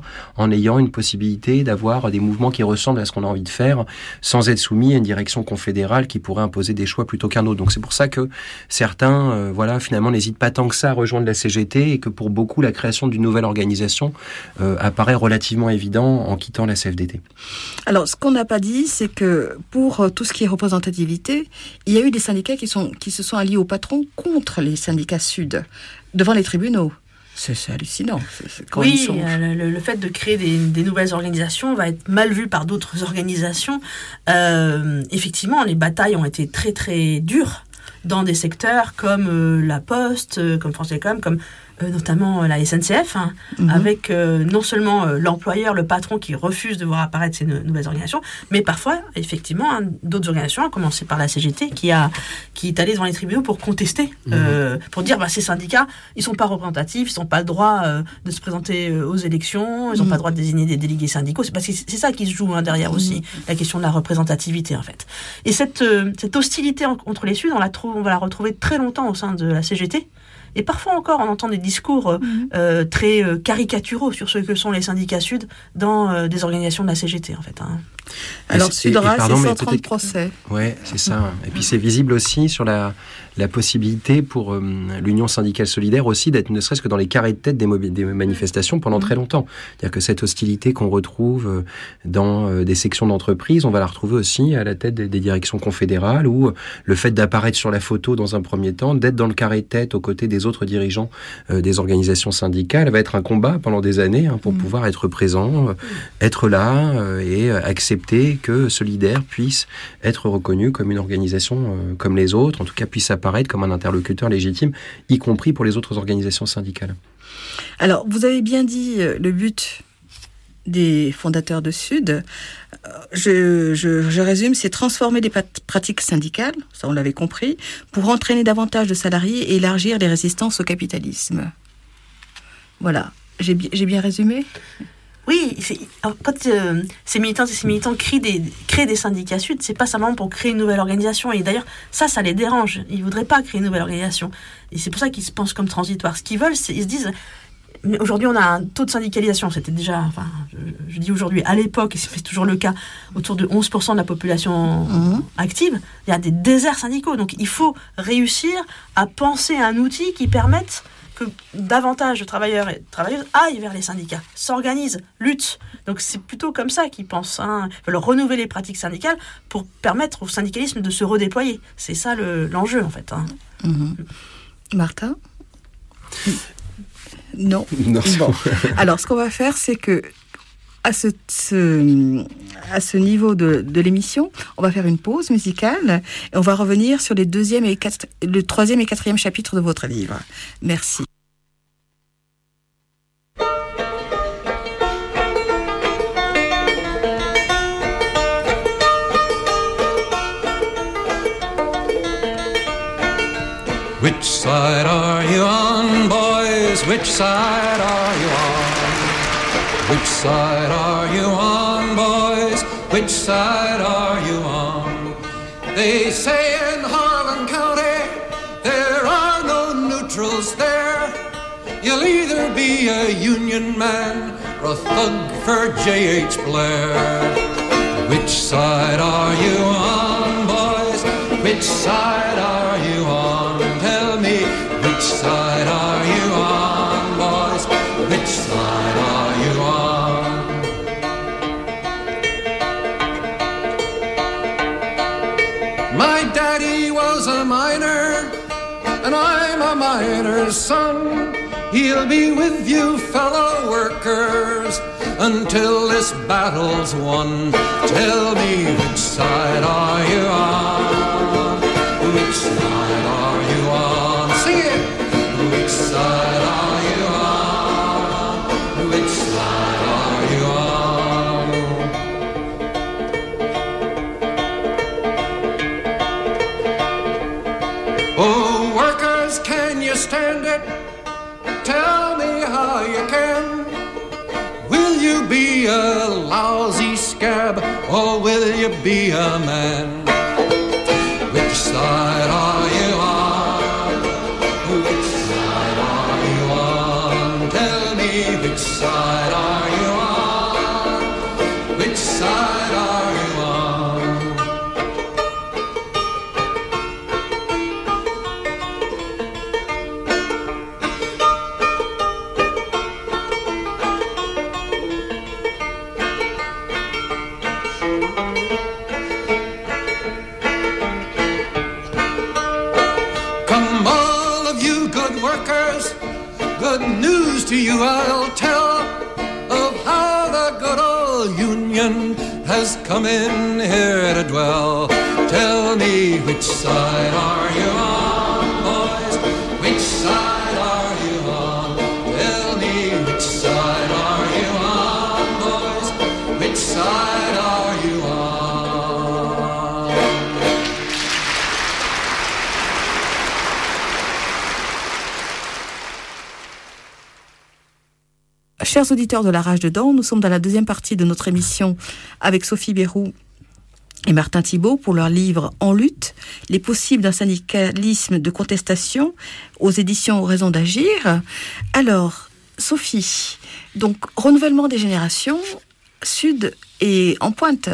en ayant une possibilité d'avoir des mouvements qui ressemblent à ce qu'on a envie de faire, sans être soumis à une direction confédérale qui pourrait imposer des choix plutôt qu'un autre. Donc c'est pour ça que certains, euh, voilà, finalement, n'hésitent pas tant que ça à rejoindre la C G T et que pour beaucoup, la création d'une nouvelle organisation euh, apparaît relativement évident en quittant la C F D T. Alors, ce qu'on n'a pas dit, c'est que pour tout ce qui est représentativité, il y a eu des syndicats qui, sont, qui se sont alliés au patron contre les syndicats Sud, devant les tribunaux. C'est, c'est hallucinant. C'est, c'est quand oui, sont... euh, le, le fait de créer des, des nouvelles organisations va être mal vu par d'autres organisations. Euh, effectivement, les batailles ont été très très dures dans des secteurs comme euh, la Poste, euh, comme France Télécom, comme euh, notamment euh, la S N C F, hein, mm-hmm. avec euh, non seulement euh, l'employeur, le patron qui refuse de voir apparaître ces no- nouvelles organisations, mais parfois, effectivement, hein, d'autres organisations, à commencer par la C G T, qui, a, qui est allée devant les tribunaux pour contester, mm-hmm. euh, pour dire bah, ces syndicats, ils ne sont pas représentatifs, ils n'ont pas le droit euh, de se présenter euh, aux élections, ils n'ont mm-hmm. pas le droit de désigner des délégués syndicaux. C'est, parce que c'est, c'est ça qui se joue hein, derrière mm-hmm. aussi, la question de la représentativité, en fait. Et cette, euh, cette hostilité en, entre les Suds, on la, trouve, on va la retrouver très longtemps au sein de la C G T. Et parfois encore, on entend des discours euh, mmh. euh, très euh, caricaturaux sur ce que sont les syndicats Sud dans euh, des organisations de la C G T, en fait. Hein. Alors, Sudra, c'est cent trente procès. Oui, c'est ça. Et puis, c'est visible aussi sur la, la possibilité pour euh, l'Union syndicale solidaire aussi d'être ne serait-ce que dans les carrés de tête des, mobi- des manifestations pendant mmh. très longtemps. C'est-à-dire que cette hostilité qu'on retrouve dans euh, des sections d'entreprise, on va la retrouver aussi à la tête des, des directions confédérales, où le fait d'apparaître sur la photo dans un premier temps, d'être dans le carré de tête aux côtés des autres dirigeants euh, des organisations syndicales, va être un combat pendant des années hein, pour mmh. pouvoir être présent, euh, être là euh, et accepter que Solidaire puisse être reconnu comme une organisation euh, comme les autres, en tout cas puisse apparaître comme un interlocuteur légitime, y compris pour les autres organisations syndicales. Alors, vous avez bien dit euh, le but des fondateurs de Sud. Je, je, je résume, c'est transformer les pat- pratiques syndicales, ça on l'avait compris, pour entraîner davantage de salariés et élargir les résistances au capitalisme. Voilà. J'ai, j'ai bien résumé ? Oui, c'est, quand euh, ces militants et ces militants créent des, créent des syndicats Sud, c'est pas simplement pour créer une nouvelle organisation. Et d'ailleurs, ça, ça les dérange. Ils voudraient pas créer une nouvelle organisation. Et c'est pour ça qu'ils se pensent comme transitoires. Ce qu'ils veulent, c'est, ils se disent, aujourd'hui, on a un taux de syndicalisation. C'était déjà, enfin, je, je dis aujourd'hui, à l'époque, et c'est toujours le cas, autour de onze pour cent de la population mmh. active. Il y a des déserts syndicaux. Donc, il faut réussir à penser un outil qui permette que davantage de travailleurs et de travailleuses aillent vers les syndicats, s'organisent, luttent. Donc c'est plutôt comme ça qu'ils pensent. Hein. Ils veulent renouveler les pratiques syndicales pour permettre au syndicalisme de se redéployer. C'est ça le, l'enjeu en fait. Hein. Mmh. Martin ? Non. Non. Bon. Alors ce qu'on va faire, c'est que à ce, ce, à ce niveau de, de l'émission, on va faire une pause musicale et on va revenir sur les deuxième et quatre, le troisième et quatrième chapitres de votre livre. Merci. Which side are you on, boys? Which side are you on? Which side are you on, boys? Which side are you on? They say in Harlan County there are no neutrals there. You'll either be a Union man or a thug for J H Blair. Which side are you on, boys? Which side are you on? Tell me, which side are you on, boys? Which side are you on? My daddy was a miner, and I'm a miner's son. He'll be with you, fellow workers, until this battle's won. Tell me, which side are you on? Which side are you on? Sing it! Which side are you on? Which side are you on? Oh, workers, can you stand it? Tell me how you can. Will you be a lousy scab, or will you be a man? Which side are you on? Which side are you on? Tell me, which side are you on? workers, good news to you I'll tell of how the good old Union has come in here to dwell. Tell me, which side are you on, boys? Which side are you on? Tell me, which side are you on, boys? Which side are you on? Chers auditeurs de La Rage Dedans, nous sommes dans la deuxième partie de notre émission avec Sophie Bérou et Martin Thibault pour leur livre En lutte, les possibles d'un syndicalisme de contestation aux éditions Raison d'agir. Alors, Sophie, donc renouvellement des générations, Sud est en pointe.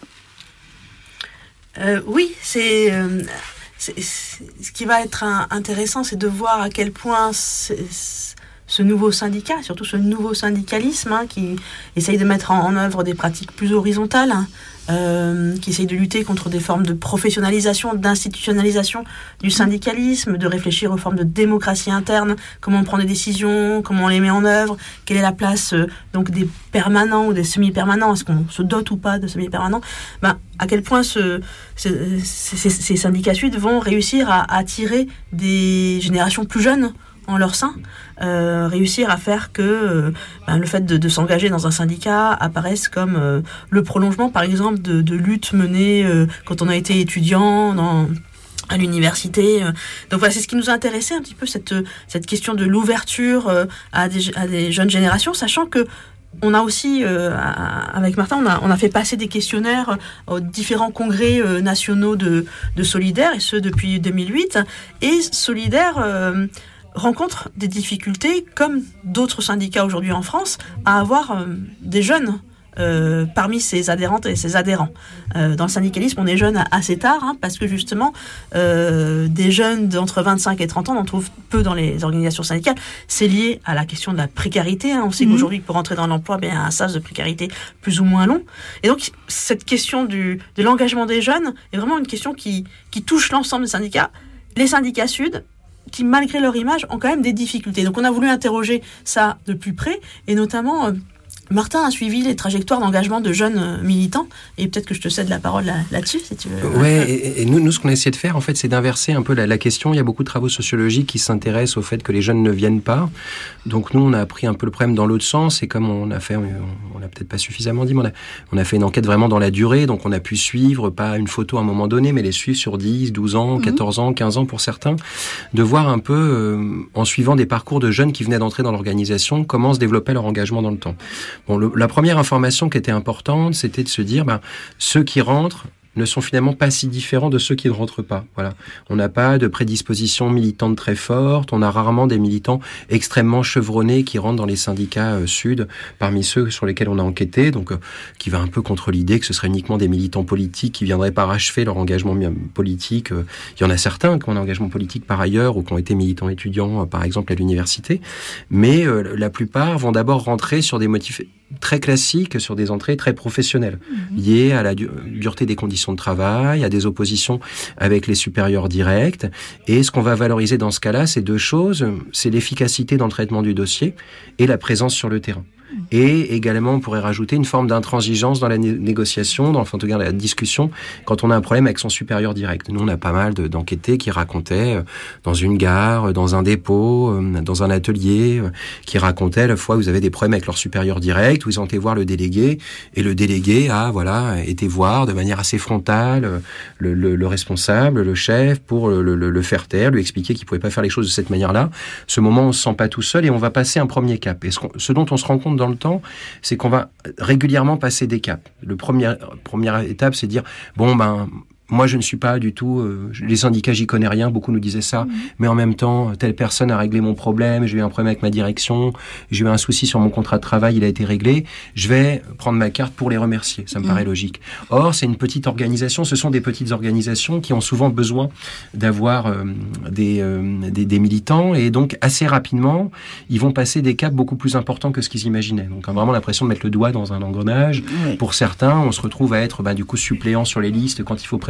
Euh, oui, c'est, euh, c'est, c'est ce qui va être un, intéressant, c'est de voir à quel point c'est, c'est, ce nouveau syndicat, surtout ce nouveau syndicalisme hein, qui essaye de mettre en, en œuvre des pratiques plus horizontales, hein, euh, qui essaye de lutter contre des formes de professionnalisation, d'institutionnalisation du syndicalisme, de réfléchir aux formes de démocratie interne, comment on prend des décisions, comment on les met en œuvre, quelle est la place euh, donc des permanents ou des semi-permanents, est-ce qu'on se dote ou pas de semi-permanents, ben, à quel point ce, ce, ces, ces syndicats sud vont réussir à, à attirer des générations plus jeunes en leur sein, euh, réussir à faire que euh, ben, le fait de, de s'engager dans un syndicat apparaisse comme euh, le prolongement, par exemple, de, de luttes menées euh, quand on a été étudiant dans, à l'université. Donc voilà, c'est ce qui nous a intéressé un petit peu, cette, cette question de l'ouverture euh, à, des, à des jeunes générations, sachant que on a aussi, euh, avec Martin, on a, on a fait passer des questionnaires aux différents congrès euh, nationaux de, de Solidaire, et ce depuis deux mille huit, et Solidaire euh, rencontre des difficultés, comme d'autres syndicats aujourd'hui en France, à avoir euh, des jeunes euh, parmi ses adhérentes et ses adhérents. Euh, dans le syndicalisme, on est jeune assez tard, hein, parce que justement, euh, des jeunes d'entre vingt-cinq et trente ans, on en trouve peu dans les organisations syndicales. C'est lié à la question de la précarité. Hein. On sait mmh. qu'aujourd'hui, pour entrer dans l'emploi, ben, il y a un sas de précarité plus ou moins long. Et donc, cette question du, de l'engagement des jeunes est vraiment une question qui, qui touche l'ensemble des syndicats. Les syndicats sud, qui, malgré leur image, ont quand même des difficultés. Donc, on a voulu interroger ça de plus près, et notamment, euh, Martin a suivi les trajectoires d'engagement de jeunes euh, militants, et peut-être que je te cède la parole là, là-dessus, si tu veux. Ouais, et, et nous, nous, ce qu'on a essayé de faire, en fait, c'est d'inverser un peu la, la question. Il y a beaucoup de travaux sociologiques qui s'intéressent au fait que les jeunes ne viennent pas. Donc, nous, on a pris un peu le problème dans l'autre sens, et comme on a fait, on, on l'a peut-être pas suffisamment dit, mais on a, on a fait une enquête vraiment dans la durée, donc on a pu suivre, pas une photo à un moment donné, mais les suivre sur dix, douze ans, quatorze ans, quinze ans pour certains, de voir un peu, euh, en suivant des parcours de jeunes qui venaient d'entrer dans l'organisation, comment se développait leur engagement dans le temps. Bon, le, la première information qui était importante, c'était de se dire, ben, ceux qui rentrent ne sont finalement pas si différents de ceux qui ne rentrent pas. Voilà. On n'a pas de prédisposition militante très forte, on a rarement des militants extrêmement chevronnés qui rentrent dans les syndicats euh, sud, parmi ceux sur lesquels on a enquêté, donc euh, qui va un peu contre l'idée que ce serait uniquement des militants politiques qui viendraient parachever leur engagement politique. Euh, il y en a certains qui ont un engagement politique par ailleurs ou qui ont été militants étudiants, euh, par exemple à l'université, mais euh, la plupart vont d'abord rentrer sur des motifs très classiques, sur des entrées très professionnelles, mmh. liées à la du- dureté des conditions de travail, à des oppositions avec les supérieurs directs. Et ce qu'on va valoriser dans ce cas-là, c'est deux choses. C'est l'efficacité dans le traitement du dossier et la présence sur le terrain. Et également, on pourrait rajouter une forme d'intransigeance dans la né- négociation, dans, enfin, en tout cas, la discussion, quand on a un problème avec son supérieur direct. Nous, on a pas mal de, d'enquêtés qui racontaient, euh, dans une gare, dans un dépôt, euh, dans un atelier, euh, qui racontaient la fois où ils avaient des problèmes avec leur supérieur direct, où ils ont été voir le délégué, et le délégué a, voilà, été voir de manière assez frontale euh, le, le, le responsable, le chef, pour le, le, le faire taire, lui expliquer qu'il pouvait pas faire les choses de cette manière-là. Ce moment, on se sent pas tout seul et on va passer un premier cap. Et ce, ce dont on se rend compte dans le temps, c'est qu'on va régulièrement passer des caps. Le premier, première étape, c'est de dire, bon, ben, moi, je ne suis pas du tout... Euh, les syndicats, j'y connais rien. Beaucoup nous disaient ça. Mmh. Mais en même temps, telle personne a réglé mon problème. J'ai eu un problème avec ma direction. J'ai eu un souci sur mon contrat de travail. Il a été réglé. Je vais prendre ma carte pour les remercier. Ça me mmh. paraît logique. Or, c'est une petite organisation. Ce sont des petites organisations qui ont souvent besoin d'avoir euh, des, euh, des, des militants. Et donc, assez rapidement, ils vont passer des caps beaucoup plus importants que ce qu'ils imaginaient. Donc, on a vraiment l'impression de mettre le doigt dans un engrenage. Mmh. Pour certains, on se retrouve à être, bah, du coup, suppléant sur les listes quand il faut présenter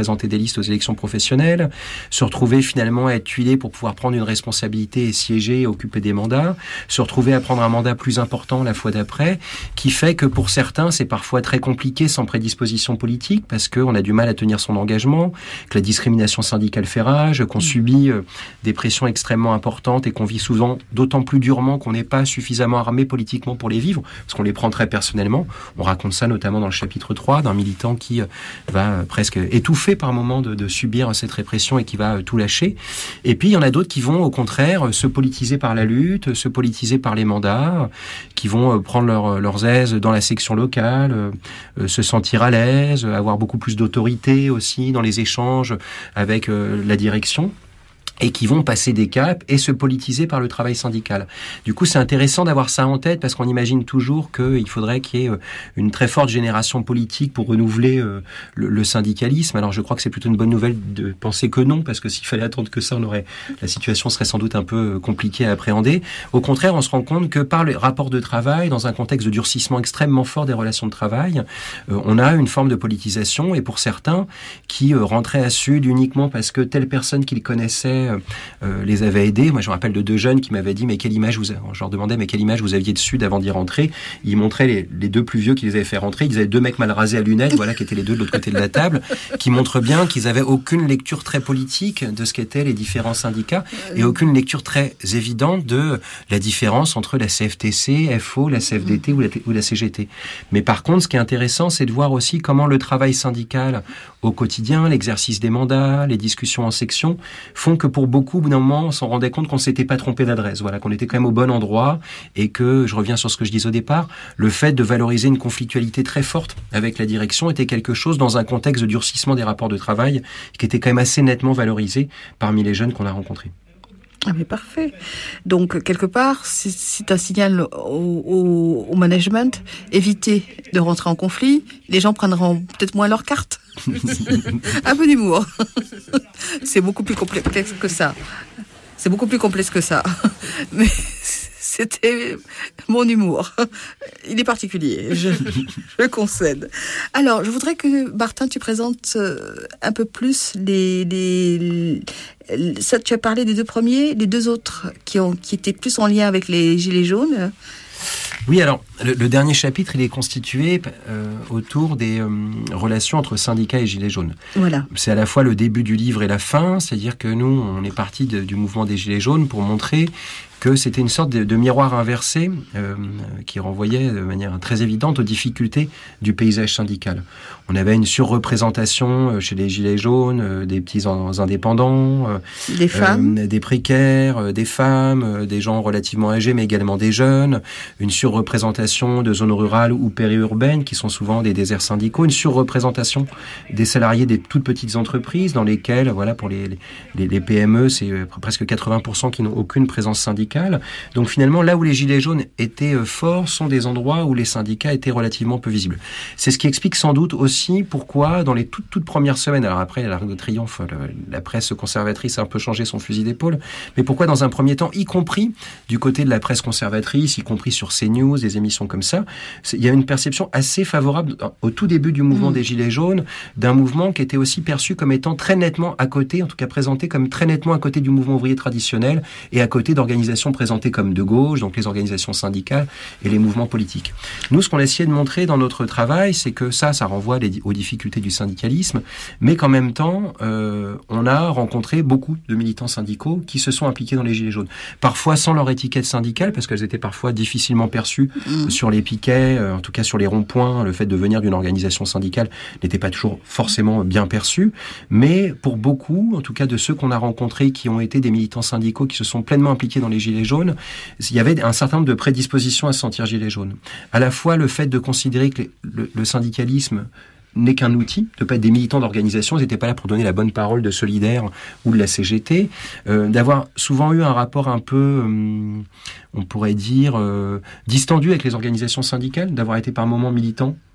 présenter des listes aux élections professionnelles, se retrouver finalement à être tuilé pour pouvoir prendre une responsabilité et siéger et occuper des mandats, se retrouver à prendre un mandat plus important la fois d'après, qui fait que pour certains, c'est parfois très compliqué sans prédisposition politique, parce qu'on a du mal à tenir son engagement, que la discrimination syndicale fait rage, qu'on subit euh, des pressions extrêmement importantes et qu'on vit souvent d'autant plus durement qu'on n'est pas suffisamment armé politiquement pour les vivre, parce qu'on les prend très personnellement. On raconte ça notamment dans le chapitre trois, d'un militant qui euh, va euh, presque étouffer par moment de, de subir cette répression et qui va euh, tout lâcher. Et puis, il y en a d'autres qui vont, au contraire, euh, se politiser par la lutte, se politiser par les mandats, euh, qui vont euh, prendre leur, leurs aises dans la section locale, euh, euh, se sentir à l'aise, euh, avoir beaucoup plus d'autorité aussi dans les échanges avec euh, la direction, et qui vont passer des caps et se politiser par le travail syndical. Du coup, c'est intéressant d'avoir ça en tête, parce qu'on imagine toujours qu'il faudrait qu'il y ait une très forte génération politique pour renouveler le, le syndicalisme. Alors, je crois que c'est plutôt une bonne nouvelle de penser que non, parce que s'il fallait attendre que ça, on aurait, la situation serait sans doute un peu compliquée à appréhender. Au contraire, on se rend compte que par le rapport de travail, dans un contexte de durcissement extrêmement fort des relations de travail, euh, on a une forme de politisation, et pour certains qui euh, rentraient à Sud uniquement parce que telle personne qu'ils connaissaient Euh, les avait aidés. Moi, je me rappelle de deux jeunes qui m'avaient dit, mais quelle image vous avez... Je leur demandais, mais quelle image vous aviez de Sud avant d'y rentrer. Ils montraient les, les deux plus vieux qui les avaient fait rentrer. Ils avaient deux mecs mal rasés à lunettes, voilà, qui étaient les deux de l'autre côté de la table, qui montrent bien qu'ils avaient aucune lecture très politique de ce qu'étaient les différents syndicats et aucune lecture très évidente de la différence entre la C F T C, F O, la C F D T ou la, ou la C G T. Mais par contre, ce qui est intéressant, c'est de voir aussi comment le travail syndical au quotidien, l'exercice des mandats, les discussions en section, font que pour beaucoup, au bout d'un moment, on s'en rendait compte qu'on ne s'était pas trompé d'adresse, voilà, qu'on était quand même au bon endroit, et que, je reviens sur ce que je disais au départ, le fait de valoriser une conflictualité très forte avec la direction était quelque chose dans un contexte de durcissement des rapports de travail qui était quand même assez nettement valorisé parmi les jeunes qu'on a rencontrés. Ah mais parfait. Donc, quelque part, c'est, c'est un signal au, au, au management, éviter de rentrer en conflit, les gens prendront peut-être moins leurs cartes. Un peu d'humour. C'est beaucoup plus complexe que ça. C'est beaucoup plus complexe que ça. Mais c'était mon humour. Il est particulier, je, je concède. Alors, je voudrais que, Martin, tu présentes un peu plus les... les ça, tu as parlé des deux premiers, les deux autres qui, ont, qui étaient plus en lien avec les Gilets jaunes. Oui, alors, le, le dernier chapitre, il est constitué euh, autour des euh, relations entre syndicats et Gilets jaunes. Voilà. C'est à la fois le début du livre et la fin, c'est-à-dire que nous, on est parti de, du mouvement des Gilets jaunes pour montrer que c'était une sorte de, de miroir inversé euh, qui renvoyait de manière très évidente aux difficultés du paysage syndical. On avait une surreprésentation chez les Gilets jaunes, euh, des petits indépendants, euh, des femmes, euh, des précaires, euh, des femmes, euh, des gens relativement âgés, mais également des jeunes, une surreprésentation de zones rurales ou périurbaines qui sont souvent des déserts syndicaux, une surreprésentation des salariés des toutes petites entreprises dans lesquelles, voilà, pour les, les, les P M E, c'est presque quatre-vingts pour cent qui n'ont aucune présence syndicale. Donc finalement, là où les Gilets jaunes étaient forts sont des endroits où les syndicats étaient relativement peu visibles. C'est ce qui explique sans doute aussi pourquoi, dans les toutes, toutes premières semaines, alors après, l'Arc de Triomphe, le, la presse conservatrice a un peu changé son fusil d'épaule, mais pourquoi dans un premier temps, y compris du côté de la presse conservatrice, y compris sur CNews, des émissions comme ça, il y a une perception assez favorable au tout début du mouvement mmh. des Gilets jaunes, d'un mouvement qui était aussi perçu comme étant très nettement à côté, en tout cas présenté comme très nettement à côté du mouvement ouvrier traditionnel et à côté d'organisations présentées comme de gauche, donc les organisations syndicales et les mouvements politiques. Nous, ce qu'on a essayé de montrer dans notre travail, c'est que ça, ça renvoie les, aux difficultés du syndicalisme, mais qu'en même temps, euh, on a rencontré beaucoup de militants syndicaux qui se sont impliqués dans les Gilets jaunes. Parfois sans leur étiquette syndicale, parce qu'elles étaient parfois difficilement perçues mmh. sur les piquets, euh, en tout cas sur les ronds-points, le fait de venir d'une organisation syndicale n'était pas toujours forcément bien perçu, mais pour beaucoup, en tout cas de ceux qu'on a rencontrés qui ont été des militants syndicaux qui se sont pleinement impliqués dans les Gilets jaunes, il y avait un certain nombre de prédispositions à se sentir Gilets jaunes. À la fois le fait de considérer que le, le syndicalisme n'est qu'un outil, de pas être des militants d'organisation, ils n'étaient pas là pour donner la bonne parole de Solidaire ou de la C G T, euh, d'avoir souvent eu un rapport un peu, euh, on pourrait dire, euh, distendu avec les organisations syndicales, d'avoir été par moments militants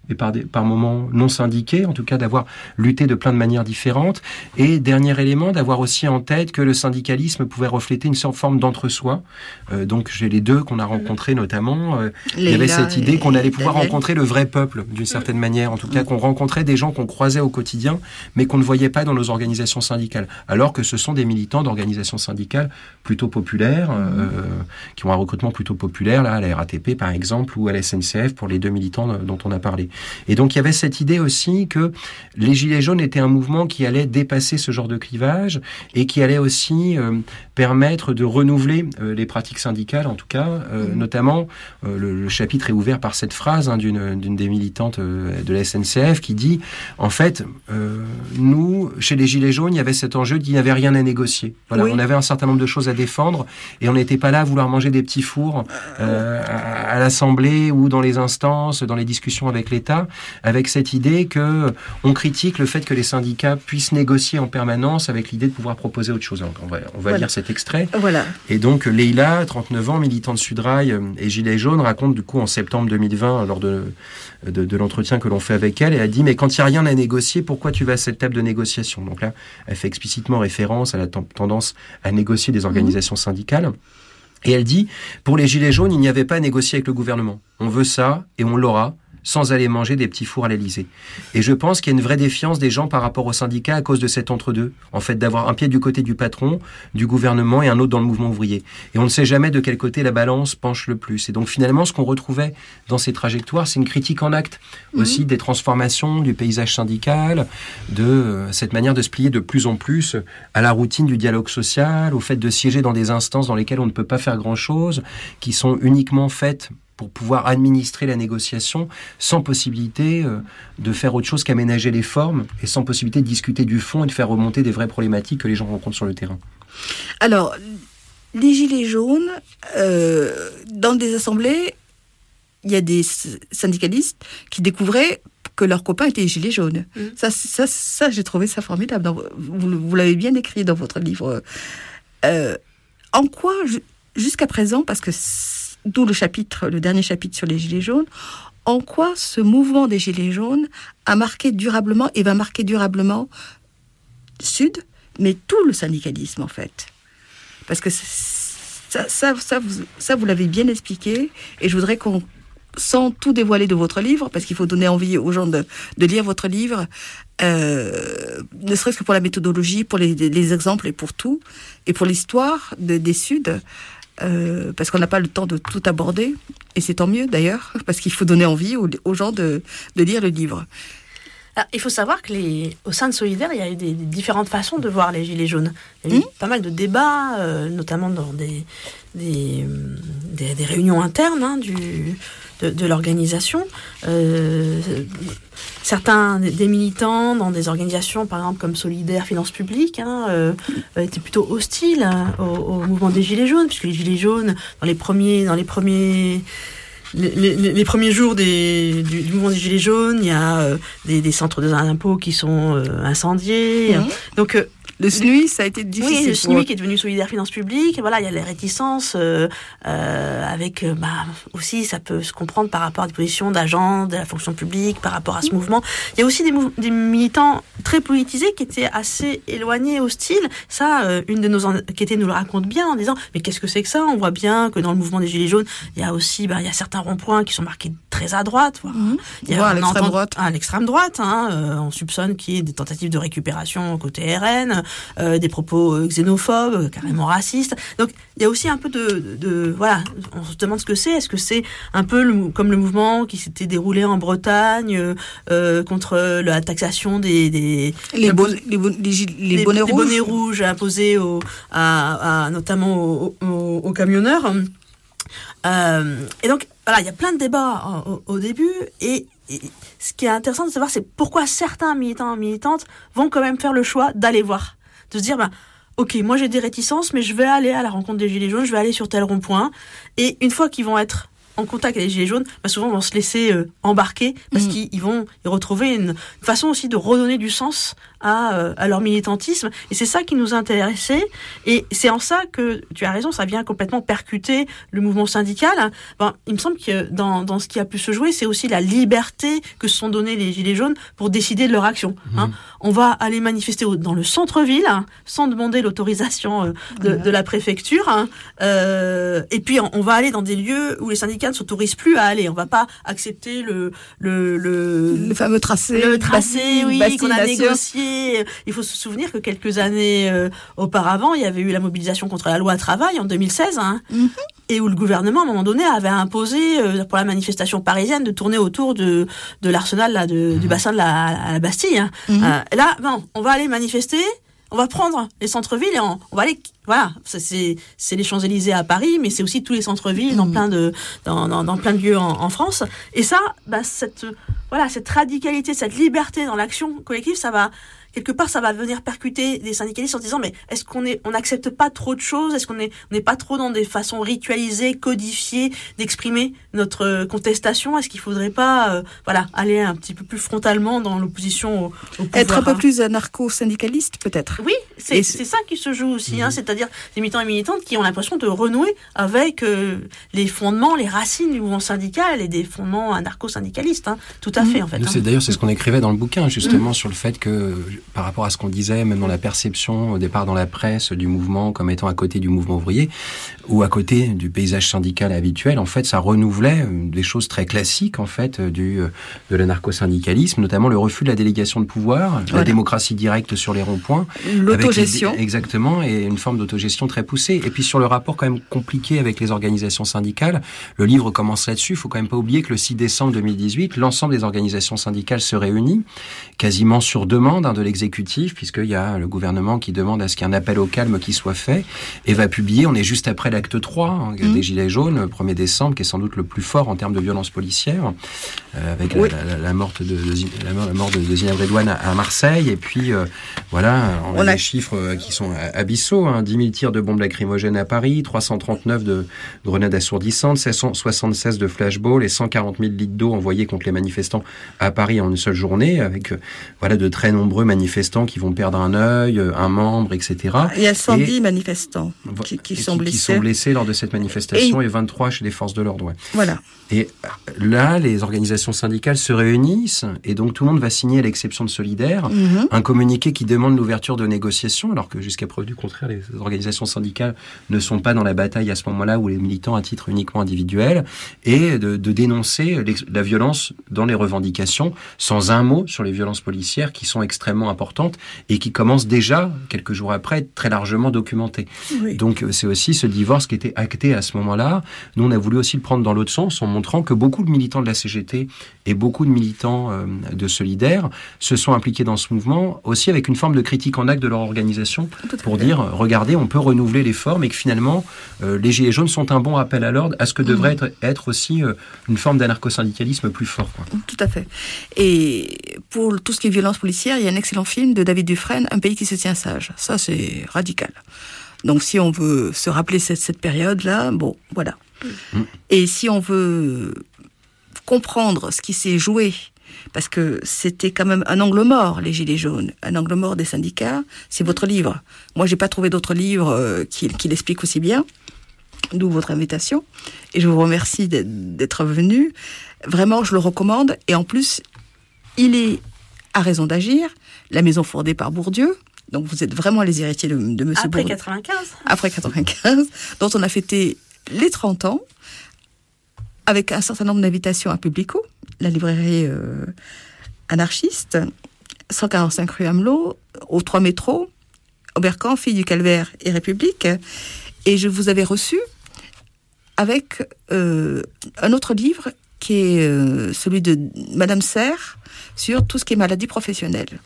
et par, des, par moments non syndiqués, en tout cas d'avoir lutté de plein de manières différentes. Et dernier élément, d'avoir aussi en tête que le syndicalisme pouvait refléter une sorte forme d'entre-soi. Euh, donc j'ai les deux qu'on a rencontrés notamment. Euh, il y avait cette idée qu'on allait pouvoir Daniel. rencontrer le vrai peuple d'une certaine manière, en tout cas qu'on rencontrait des gens qu'on croisait au quotidien, mais qu'on ne voyait pas dans nos organisations syndicales, alors que ce sont des militants d'organisations syndicales plutôt populaires, euh, qui ont un recrutement plutôt populaire, là, à la R A T P par exemple, ou à la S N C F pour les deux militants dont on a parlé. Et donc il y avait cette idée aussi que les Gilets jaunes étaient un mouvement qui allait dépasser ce genre de clivage et qui allait aussi euh, permettre de renouveler euh, les pratiques syndicales, en tout cas, euh, mmh. notamment euh, le, le chapitre est ouvert par cette phrase hein, d'une, d'une des militantes euh, de la S N C F qui dit, en fait, euh, nous, chez les Gilets jaunes, il y avait cet enjeu qu'il n'y avait rien à négocier. Voilà, oui. On avait un certain nombre de choses à défendre et on n'était pas là à vouloir manger des petits fours euh, à, à l'Assemblée ou dans les instances, dans les discussions avec l'État, avec cette idée que on critique le fait que les syndicats puissent négocier en permanence avec l'idée de pouvoir proposer autre chose. Donc, on va, on va voilà. lire cet extrait. Voilà. Et donc, Leïla, trente-neuf ans, militante Sudrail et Gilets jaunes, raconte du coup en septembre deux mille vingt, lors de, de, de l'entretien que l'on fait avec elle, et elle dit « Mais quand il n'y a rien à négocier, pourquoi tu vas à cette table de négociation ?» Donc là, elle fait explicitement référence à la t- tendance à négocier des organisations mmh. syndicales. Et elle dit « Pour les Gilets jaunes, il n'y avait pas à négocier avec le gouvernement. On veut ça et on l'aura, sans aller manger des petits fours à l'Élysée. » Et je pense qu'il y a une vraie défiance des gens par rapport aux syndicats à cause de cet entre-deux. En fait, d'avoir un pied du côté du patron, du gouvernement et un autre dans le mouvement ouvrier. Et on ne sait jamais de quel côté la balance penche le plus. Et donc finalement, ce qu'on retrouvait dans ces trajectoires, c'est une critique en acte mmh. aussi des transformations du paysage syndical, de euh, cette manière de se plier de plus en plus à la routine du dialogue social, au fait de siéger dans des instances dans lesquelles on ne peut pas faire grand-chose, qui sont uniquement faites pour pouvoir administrer la négociation sans possibilité euh, de faire autre chose qu'aménager les formes et sans possibilité de discuter du fond et de faire remonter des vraies problématiques que les gens rencontrent sur le terrain. Alors, les Gilets jaunes, euh, dans des assemblées, il y a des syndicalistes qui découvraient que leurs copains étaient les Gilets jaunes. Mmh. Ça, ça, ça, j'ai trouvé ça formidable. Dans, vous, vous l'avez bien écrit dans votre livre. Euh, en quoi, jusqu'à présent, parce que d'où le chapitre, le dernier chapitre sur les Gilets jaunes, en quoi ce mouvement des Gilets jaunes a marqué durablement et va marquer durablement Sud, mais tout le syndicalisme en fait. Parce que ça, ça, ça, vous, ça vous l'avez bien expliqué et je voudrais qu'on, sans tout dévoiler de votre livre, parce qu'il faut donner envie aux gens de, de lire votre livre, euh, ne serait-ce que pour la méthodologie, pour les, les exemples et pour tout, et pour l'histoire de, des Suds, Euh, parce qu'on n'a pas le temps de tout aborder, et c'est tant mieux d'ailleurs, parce qu'il faut donner envie aux, aux gens de, de lire le livre. Alors, il faut savoir que les, au sein de Solidaire, il y a eu des, des différentes façons de voir les Gilets jaunes. Il y a eu mmh. pas mal de débats, euh, notamment dans des, des, des, des réunions internes hein, du, de, de l'organisation. Euh, certains des militants dans des organisations, par exemple comme Solidaire, Finances Publiques, hein, euh, étaient plutôt hostiles hein, au, au mouvement des Gilets jaunes, puisque les Gilets jaunes, dans les premiers... Dans les premiers Les, les, les premiers jours des, du, du mouvement des Gilets jaunes, il y a euh, des, des centres d'impôts qui sont euh, incendiés. Mmh. Donc, euh, le S N U I, ça a été difficile. Oui, le S N U I qui est devenu Solidaire Finances Publiques. Voilà, il y a les réticences euh, euh, avec, euh, bah, aussi, ça peut se comprendre par rapport à des positions d'agents de la fonction publique, par rapport à ce mmh. mouvement. Il y a aussi des, mou- des militants très politisés qui étaient assez éloignés, hostiles. Ça, euh, une de nos enquêtées nous le raconte bien en disant, mais qu'est-ce que c'est que ça? On voit bien que dans le mouvement des Gilets jaunes, il y a aussi, bah, il y a certains ronds-points qui sont marqués très à droite. Voilà. Mmh. Il y a, ouais, à l'extrême entend, droite. À l'extrême droite, hein, euh, on soupçonne qu'il y ait des tentatives de récupération côté R N, euh, des propos euh, xénophobes, euh, carrément racistes. Donc, il y a aussi un peu de, de, de... Voilà, on se demande ce que c'est. Est-ce que c'est un peu le, comme le mouvement qui s'était déroulé en Bretagne euh, euh, contre la taxation des... des les, bon, les, bon, les, les, les bonnets rouges. Les bonnets rouges imposés au, à, à, notamment aux, aux, aux camionneurs. Euh, et donc, voilà, il y a plein de débats au, au début, et, et ce qui est intéressant de savoir, c'est pourquoi certains militants et militantes vont quand même faire le choix d'aller voir, de se dire, ben, ok, moi j'ai des réticences, mais je vais aller à la rencontre des Gilets jaunes, je vais aller sur tel rond-point, et une fois qu'ils vont être en contact avec les Gilets jaunes, bah souvent vont se laisser euh, embarquer parce mmh. qu'ils ils vont y retrouver une, une façon aussi de redonner du sens à, euh, à leur militantisme. Et c'est ça qui nous intéressait. Et c'est en ça que, tu as raison, ça vient complètement percuter le mouvement syndical. Ben, il me semble que dans, dans ce qui a pu se jouer, c'est aussi la liberté que se sont donnés les Gilets jaunes pour décider de leur action. Mmh. Hein. On va aller manifester dans le centre-ville hein, sans demander l'autorisation euh, de, mmh. de la préfecture. Hein. Euh, et puis, on, on va aller dans des lieux où les syndicats ne s'autorisent plus à aller. On va pas accepter le le le, le fameux tracé, le tracé, Bastille, oui, Bastille, qu'on a négocié. Il faut se souvenir que quelques années euh, auparavant, il y avait eu la mobilisation contre la loi travail en deux mille seize, hein, mm-hmm. et où le gouvernement, à un moment donné, avait imposé euh, pour la manifestation parisienne de tourner autour de de l'arsenal là, de, mm-hmm. du bassin de la, à la Bastille. Hein. Mm-hmm. Euh, là, bon, on va aller manifester. On va prendre les centres-villes et on, on va aller, voilà, c'est, c'est les Champs-Élysées à Paris, mais c'est aussi tous les centres-villes mmh. dans plein de, dans, dans, dans plein de lieux en, en France. Et ça, bah, cette, voilà, cette radicalité, cette liberté dans l'action collective, ça va, quelque part, ça va venir percuter des syndicalistes en disant, mais est-ce qu'on est, on n'accepte pas trop de choses? Est-ce qu'on est, on n'est pas trop dans des façons ritualisées, codifiées, d'exprimer notre contestation? Est-ce qu'il faudrait pas, euh, voilà, aller un petit peu plus frontalement dans l'opposition au, au pouvoir? Être un peu plus anarcho-syndicaliste, peut-être. Oui, c'est, c'est... c'est ça qui se joue aussi, mmh. hein, c'est-à-dire des militants et militantes qui ont l'impression de renouer avec euh, les fondements, les racines du mouvement syndical et des fondements anarcho-syndicalistes, hein, tout à mmh. fait, en fait. C'est, hein. D'ailleurs, c'est ce qu'on écrivait dans le bouquin, justement, mmh. sur le fait que, par rapport à ce qu'on disait, même dans la perception au départ dans la presse du mouvement comme étant à côté du mouvement ouvrier ou à côté du paysage syndical habituel, en fait, ça renouvelait des choses très classiques en fait du de l'anarcho-syndicalisme, notamment le refus de la délégation de pouvoir, voilà. la démocratie directe sur les ronds-points, l'autogestion, les, exactement, et une forme d'autogestion très poussée. Et puis sur le rapport quand même compliqué avec les organisations syndicales, le livre commence là-dessus. Il faut quand même pas oublier que le six décembre deux mille dix-huit, l'ensemble des organisations syndicales se réunit, quasiment sur demande hein, de l'exécutif, puisqu'il y a le gouvernement qui demande à ce qu'il y ait un appel au calme qui soit fait, et va publier, on est juste après l'acte trois hein, mmh. des Gilets jaunes, le premier décembre, qui est sans doute le plus fort en termes de violence policière, euh, avec oui. la, la, la, mort de, de, la, mort, la mort de, de Zineb Redouane à, à Marseille, et puis euh, voilà, on, on a des chiffres qui sont abyssaux, hein, dix mille tirs de bombes lacrymogènes à Paris, trois cent trente-neuf de grenades assourdissantes, sept cent soixante-seize de flashballs et cent quarante mille litres d'eau envoyés contre les manifestants à Paris en une seule journée, avec euh, voilà, de très nombreux manifestants qui vont perdre un œil, un membre, et cetera. Il y a cent dix et, manifestants qui, qui, sont blessés. qui sont blessés lors de cette manifestation et, et vingt-trois chez les forces de l'ordre. Ouais. Voilà. Et là, les organisations syndicales se réunissent et donc tout le monde va signer, à l'exception de Solidaire, mm-hmm. un communiqué qui demande l'ouverture de négociations, alors que jusqu'à preuve du contraire, les organisations syndicales ne sont pas dans la bataille à ce moment-là où les militants à titre uniquement individuel, et de, de dénoncer la violence dans les revendications, sans un mot sur les violences policières qui sont extrêmement importantes et qui commencent déjà, quelques jours après, à être très largement documentées. Oui. Donc c'est aussi ce divorce qui était acté à ce moment-là. Nous, on a voulu aussi le prendre dans l'autre sens, en montrant que beaucoup de militants de la C G T et beaucoup de militants euh, de Solidaire se sont impliqués dans ce mouvement, aussi avec une forme de critique en acte de leur organisation, pour dire, euh, regardez, on peut renouveler les formes, et que finalement, euh, les Gilets jaunes sont un bon rappel à l'ordre à ce que devrait être, être aussi euh, une forme d'anarcho-syndicalisme plus fort. Quoi. Tout à fait. Et pour tout ce qui est violence policière, il y a un excellent film de David Dufresne, Un pays qui se tient sage. Ça, c'est radical. Donc, si on veut se rappeler cette, cette période-là, bon, voilà. Mmh. Et si on veut comprendre ce qui s'est joué, parce que c'était quand même un angle mort, les Gilets jaunes, un angle mort des syndicats, c'est votre livre. Moi, j'ai pas trouvé d'autres livres euh, qui, qui l'expliquent aussi bien, d'où votre invitation. Et je vous remercie d'être, d'être venu. Vraiment, je le recommande. Et en plus, il est à raison d'agir. La maison fondée par Bourdieu. Donc, vous êtes vraiment les héritiers de, de Monsieur Après Bourdieu. quatre-vingt-quinze. Après quatre-vingt-quinze, dont on a fêté les trente ans, avec un certain nombre d'invitations à Publico, la librairie euh, anarchiste, cent quarante-cinq rue Amelot, aux trois métros, Oberkampf, Fille du Calvaire et République. Et je vous avais reçu avec euh, un autre livre qui est euh, celui de Madame Serre sur tout ce qui est maladie professionnelle.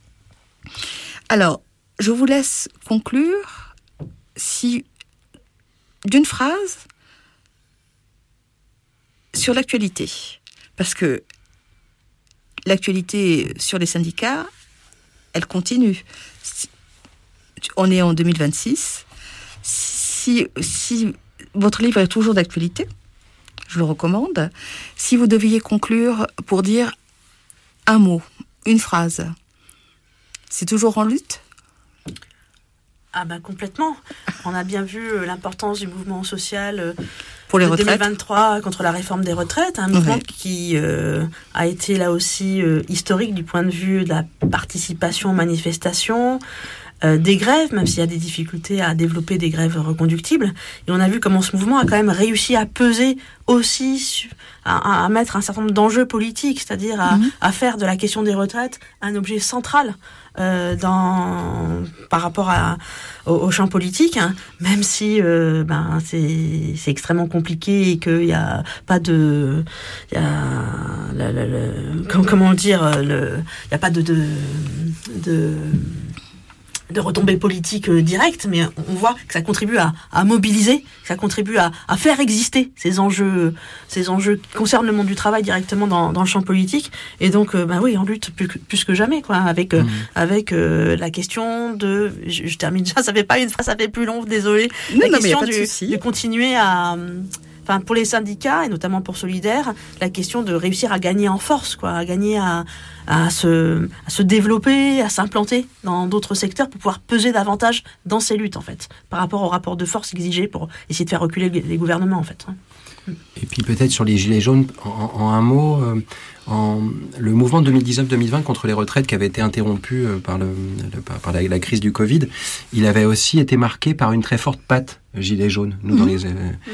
Alors, je vous laisse conclure si, d'une phrase sur l'actualité. Parce que l'actualité sur les syndicats, elle continue. On est en deux mille vingt-six. Si, si votre livre est toujours d'actualité, je le recommande. Si vous deviez conclure pour dire un mot, une phrase, c'est toujours en lutte ? Ah ben complètement. On a bien vu euh, l'importance du mouvement social euh, pour les de retraites. deux mille vingt-trois contre la réforme des retraites, un mouvement Ouais. qui euh, a été là aussi euh, historique du point de vue de la participation aux manifestations, euh, des grèves, même s'il y a des difficultés à développer des grèves reconductibles. Et on a vu comment ce mouvement a quand même réussi à peser aussi, su- à, à mettre un certain nombre d'enjeux politiques, c'est-à-dire à, Mhm. à faire de la question des retraites un objet central euh, dans, par rapport à, au, au champ politique, hein, même si euh, ben, c'est, c'est extrêmement compliqué et qu'il n'y a pas de... Y a, le, le, le, comment, comment dire Il n'y a pas de... de, de de retombées politiques euh, directes, mais on voit que ça contribue à, à mobiliser, que ça contribue à, à faire exister ces enjeux, ces enjeux qui concernent le monde du travail directement dans, dans le champ politique. Et donc, euh, bah oui, en lutte plus que, plus que jamais, quoi, avec euh, Mmh. avec euh, la question de, je, je termine déjà, ça fait pas une phrase, ça fait plus long, désolé. Non, La non, mais y a question pas de du, souci. de continuer à Enfin, pour les syndicats, et notamment pour Solidaire, la question de réussir à gagner en force, quoi, à gagner à, à, se, à se développer, à s'implanter dans d'autres secteurs pour pouvoir peser davantage dans ces luttes, en fait, par rapport au rapport de force exigé pour essayer de faire reculer les gouvernements, en fait. Et puis peut-être sur les Gilets jaunes, en, en un mot, euh, en, le mouvement de deux mille dix-neuf deux mille vingt contre les retraites qui avait été interrompu euh, par, le, le, par, par la, la crise du Covid, il avait aussi été marqué par une très forte patte Gilets jaunes. Nous, mmh. dans les, euh,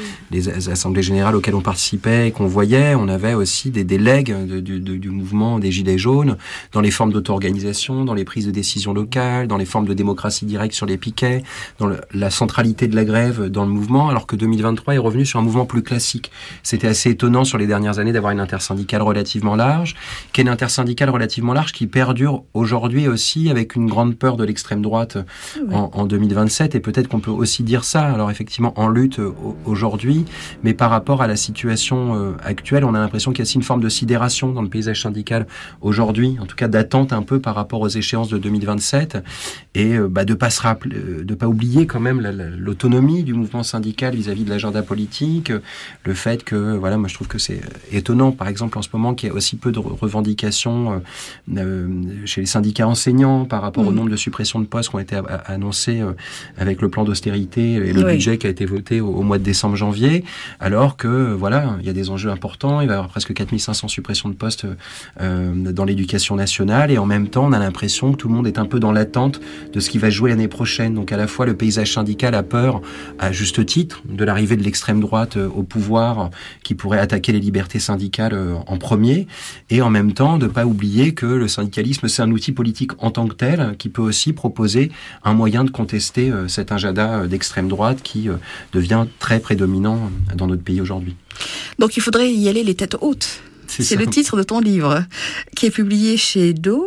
les assemblées générales auxquelles on participait et qu'on voyait, on avait aussi des, des legs de, de, de, du mouvement des Gilets jaunes dans les formes d'auto-organisation, dans les prises de décision locales, dans les formes de démocratie directe sur les piquets, dans le, la centralité de la grève dans le mouvement, alors que deux mille vingt-trois est revenu sur un mouvement plus classique. C'était assez étonnant sur les dernières années d'avoir une intersyndicale relativement large, qui est une intersyndicale relativement large qui perdure aujourd'hui aussi avec une grande peur de l'extrême droite oui. en, en deux mille vingt-sept, et peut-être qu'on peut aussi dire ça. Alors effectivement en lutte aujourd'hui, mais par rapport à la situation euh, actuelle, on a l'impression qu'il y a aussi une forme de sidération dans le paysage syndical aujourd'hui, en tout cas d'attente un peu par rapport aux échéances de deux mille vingt-sept, et euh, bah, de pas se rappeler, euh, de pas oublier quand même la, la, l'autonomie du mouvement syndical vis-à-vis de l'agenda politique, euh, le fait que, voilà, moi je trouve que c'est étonnant, par exemple en ce moment, qu'il y a aussi peu de revendications euh, euh, chez les syndicats enseignants par rapport mmh. au nombre de suppressions de postes qui ont été a- a- annoncées euh, avec le plan d'austérité et le oui. budget qui a été voté au, au mois de décembre-janvier, alors que voilà, il y a des enjeux importants, il va y avoir presque quatre mille cinq cents suppressions de postes euh, dans l'éducation nationale, et en même temps, on a l'impression que tout le monde est un peu dans l'attente de ce qui va jouer l'année prochaine. Donc à la fois, le paysage syndical a peur, à juste titre, de l'arrivée de l'extrême droite euh, au pouvoir, qui pourrait attaquer les libertés syndicales euh, en premier, et en même temps, de pas oublier que le syndicalisme, c'est un outil politique en tant que tel, qui peut aussi proposer un moyen de contester euh, cet agenda euh, d'extrême droite qui euh, devient très prédominant dans notre pays aujourd'hui. Donc il faudrait y aller les têtes hautes. C'est, c'est le titre de ton livre, qui est publié chez Do.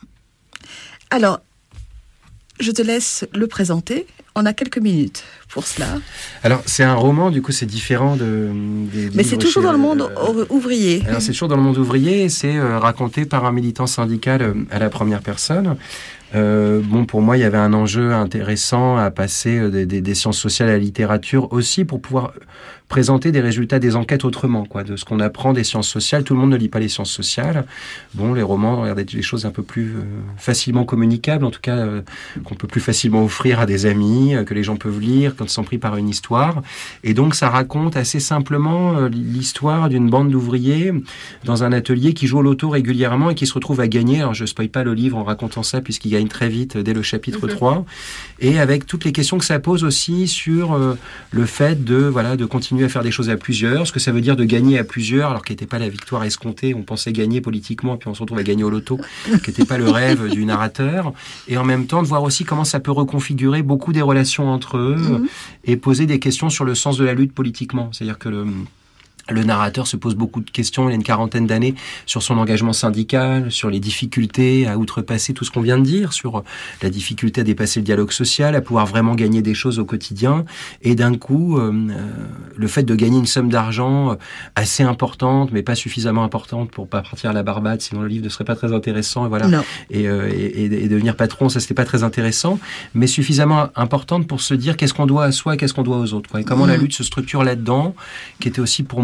Alors, je te laisse le présenter. On a quelques minutes pour cela. Alors, c'est un roman, du coup, c'est différent de, des Mais c'est toujours chez, dans le monde euh, ouvrier. Alors, c'est toujours dans le monde ouvrier, et c'est euh, raconté par un militant syndical euh, à la première personne. Euh, bon, pour moi, il y avait un enjeu intéressant à passer euh, des, des, des sciences sociales à la littérature aussi, pour pouvoir présenter des résultats des enquêtes autrement, quoi, de ce qu'on apprend des sciences sociales. Tout le monde ne lit pas les sciences sociales. Bon, les romans, regardez, des choses un peu plus euh, facilement communicables, en tout cas, euh, qu'on peut plus facilement offrir à des amis, euh, que les gens peuvent lire quand ils sont pris par une histoire. Et donc, ça raconte assez simplement euh, l'histoire d'une bande d'ouvriers dans un atelier qui joue au loto régulièrement et qui se retrouve à gagner. Alors, je spoil pas le livre en racontant ça, puisqu'il gagne très vite dès le chapitre mmh. trois. Et avec toutes les questions que ça pose aussi sur euh, le fait de, voilà, de continuer à faire des choses à plusieurs, ce que ça veut dire de gagner à plusieurs, alors qu'il n'était pas la victoire escomptée, on pensait gagner politiquement, puis on se retrouve à gagner au loto, qui n'était pas le rêve du narrateur, et en même temps de voir aussi comment ça peut reconfigurer beaucoup des relations entre eux, mmh. et poser des questions sur le sens de la lutte politiquement. C'est-à-dire que le... Le narrateur se pose beaucoup de questions, il a une quarantaine d'années, sur son engagement syndical, sur les difficultés à outrepasser tout ce qu'on vient de dire, sur la difficulté à dépasser le dialogue social, à pouvoir vraiment gagner des choses au quotidien. Et d'un coup, euh, le fait de gagner une somme d'argent assez importante, mais pas suffisamment importante pour pas partir à la Barbade, sinon le livre ne serait pas très intéressant. Et voilà. Et, euh, et, et devenir patron, ça c'était pas très intéressant, mais suffisamment importante pour se dire qu'est-ce qu'on doit à soi et qu'est-ce qu'on doit aux autres, quoi. Et comment mmh. la lutte se structure là-dedans, qui était aussi pour moi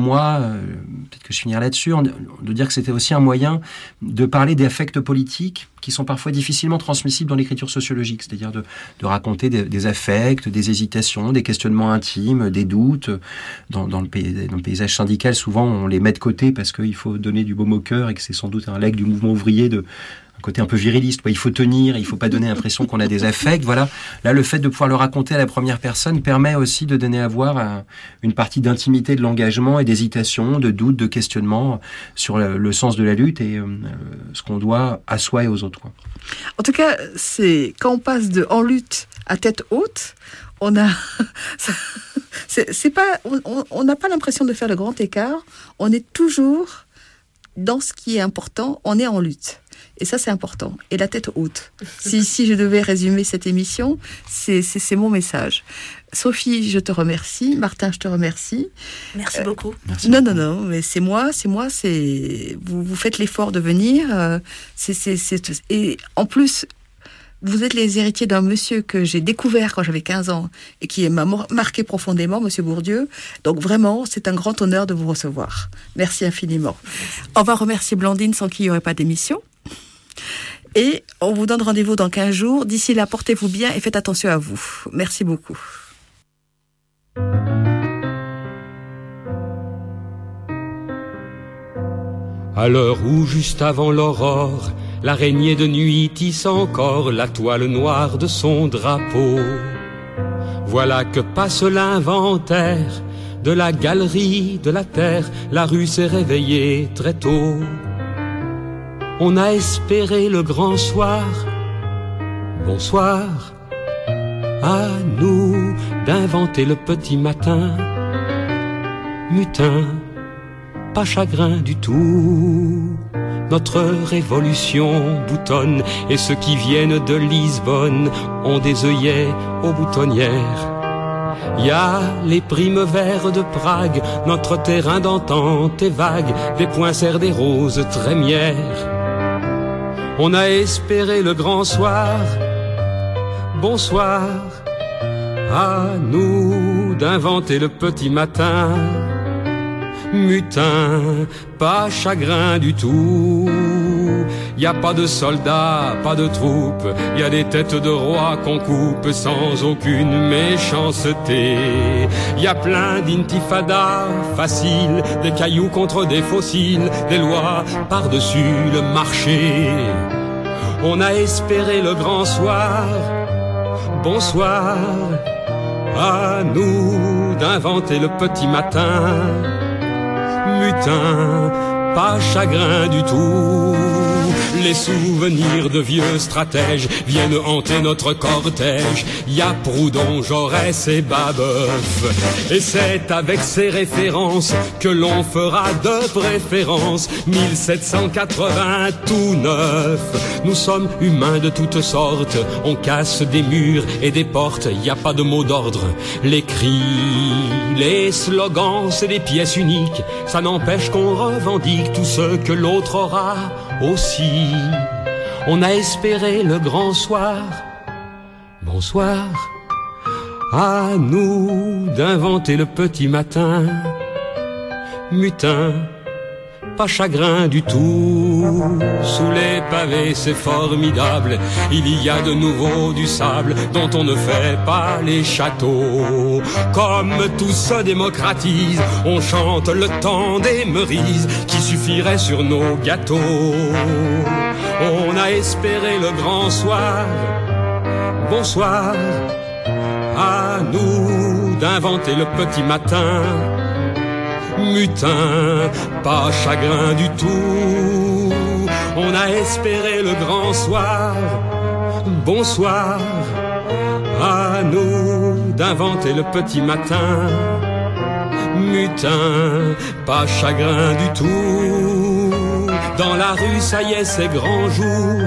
moi, euh, peut-être que je finirai là-dessus, de dire que c'était aussi un moyen de parler des affects politiques qui sont parfois difficilement transmissibles dans l'écriture sociologique, c'est-à-dire de, de raconter des, des affects, des hésitations, des questionnements intimes, des doutes. Dans, dans, le, pays, dans le paysage syndical, souvent, on les met de côté parce qu'il faut donner du baume au cœur et que c'est sans doute un legs du mouvement ouvrier de un côté un peu viriliste. Il faut tenir, il ne faut pas donner l'impression qu'on a des affects. Voilà. Là, le fait de pouvoir le raconter à la première personne permet aussi de donner à voir un, une partie d'intimité, de l'engagement et d'hésitation, de doute, de questionnement sur le, le sens de la lutte et euh, ce qu'on doit à soi et aux autres, quoi. En tout cas, c'est quand on passe de en lutte à tête haute, on a, c'est, c'est pas, on n'a pas l'impression de faire le grand écart. On est toujours dans ce qui est important. On est en lutte. Et ça, c'est important. Et la tête haute. Si, si je devais résumer cette émission, c'est, c'est, c'est mon message. Sophie, je te remercie. Martin, je te remercie. Merci euh, beaucoup. Merci non, beaucoup. non, non, mais c'est moi, c'est moi, c'est vous, vous faites l'effort de venir. Euh, c'est, c'est, c'est, et en plus, vous êtes les héritiers d'un monsieur que j'ai découvert quand j'avais quinze ans et qui m'a marqué profondément, monsieur Bourdieu. Donc vraiment, c'est un grand honneur de vous recevoir. Merci infiniment. Merci. On va remercier Blandine, sans qui il n'y aurait pas d'émission. Et on vous donne rendez-vous dans quinze jours. D'ici là, portez-vous bien et faites attention à vous. Merci beaucoup. À l'heure où, juste avant l'aurore, l'araignée de nuit tisse encore la toile noire de son drapeau, voilà que passe l'inventaire de la galerie de la terre. La rue s'est réveillée très tôt. On a espéré le grand soir. Bonsoir à nous d'inventer le petit matin. Mutin, pas chagrin du tout. Notre révolution boutonne et ceux qui viennent de Lisbonne ont des œillets aux boutonnières. Y a les primes verts de Prague, notre terrain d'entente est vague, des poinçères, des roses trémières. On a espéré le grand soir. Bonsoir à nous d'inventer le petit matin. Mutin, pas chagrin du tout. Y a pas de soldats, pas de troupes, y a des têtes de rois qu'on coupe sans aucune méchanceté. Y a plein d'intifadas faciles, des cailloux contre des fossiles, des lois par-dessus le marché. On a espéré le grand soir. Bonsoir à nous d'inventer le petit matin. Mutin, pas chagrin du tout. Les souvenirs de vieux stratèges viennent hanter notre cortège. Y a Proudhon, Jaurès et Babeuf, et c'est avec ces références que l'on fera de préférence mille sept cent quatre-vingts tout neuf. Nous sommes humains de toutes sortes, on casse des murs et des portes. Y a pas de mot d'ordre, les cris, les slogans, c'est des pièces uniques. Ça n'empêche qu'on revendique tout ce que l'autre aura aussi. On a espéré le grand soir. Bonsoir à nous d'inventer le petit matin. Mutin, pas chagrin du tout. Sous les pavés c'est formidable, il y a de nouveau du sable dont on ne fait pas les châteaux. Comme tout se démocratise, on chante le temps des merises qui suffirait sur nos gâteaux. On a espéré le grand soir. Bonsoir à nous d'inventer le petit matin. Mutin, pas chagrin du tout. On a espéré le grand soir. Bonsoir à nous d'inventer le petit matin. Mutin, pas chagrin du tout. Dans la rue, ça y est, c'est grand jour.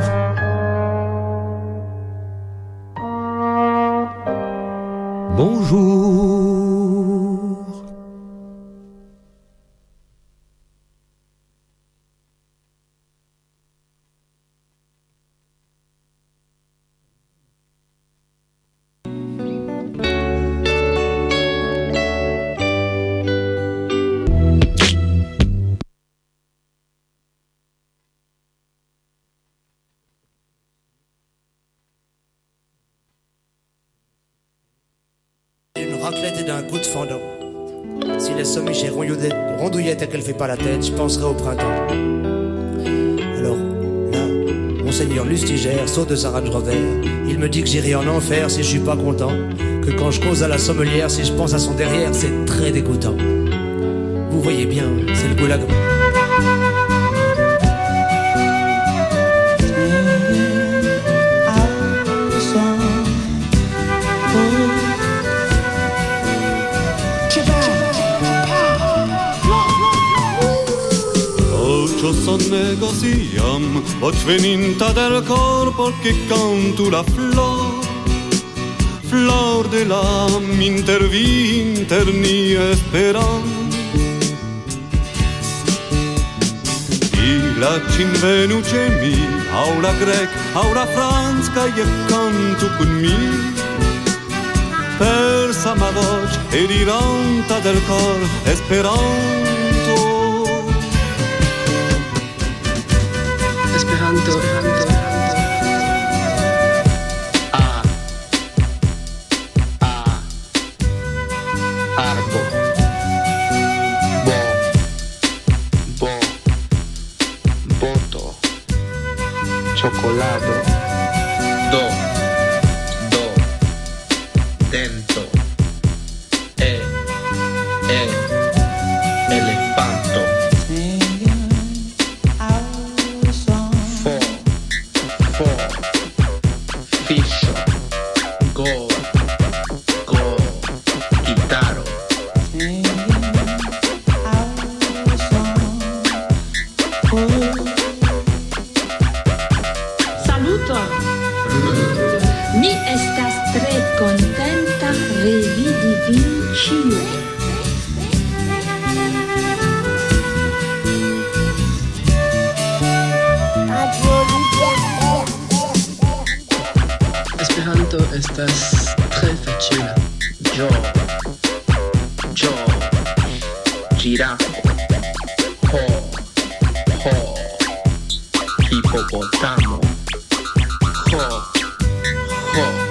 Bonjour. raclette et d'un coup de fendant. Si les sommiches et rondouillettes et qu'elle fait pas la tête, je penserai au printemps. Alors, là, Monseigneur Lustiger saute de sa Range Rover. Il me dit que j'irai en enfer si je suis pas content. Que quand je cause à la sommelière, si je pense à son derrière, c'est très dégoûtant. Vous voyez bien, c'est le goulag. Sonne negociam, voce veninta del corpo che canto la flor, flor de l'âme intervinterni esperam. I la cinvenuce mi, aula grec, aula franca e canto con mi, persa ma voce e riranta del cor esperanto. Esperanto, Esperanto. A, a, arbo, bo, bo, boto, cioccolato, do, do, dento, e, e, elefanto. Fiscio, go, go, chitarro. Saluto. Mi estas tre contenta revidi vin ĉiuj. Esperanto estas tre facila. Yo, yo, girafo, ho, ho, hipopotamo, ho, ho.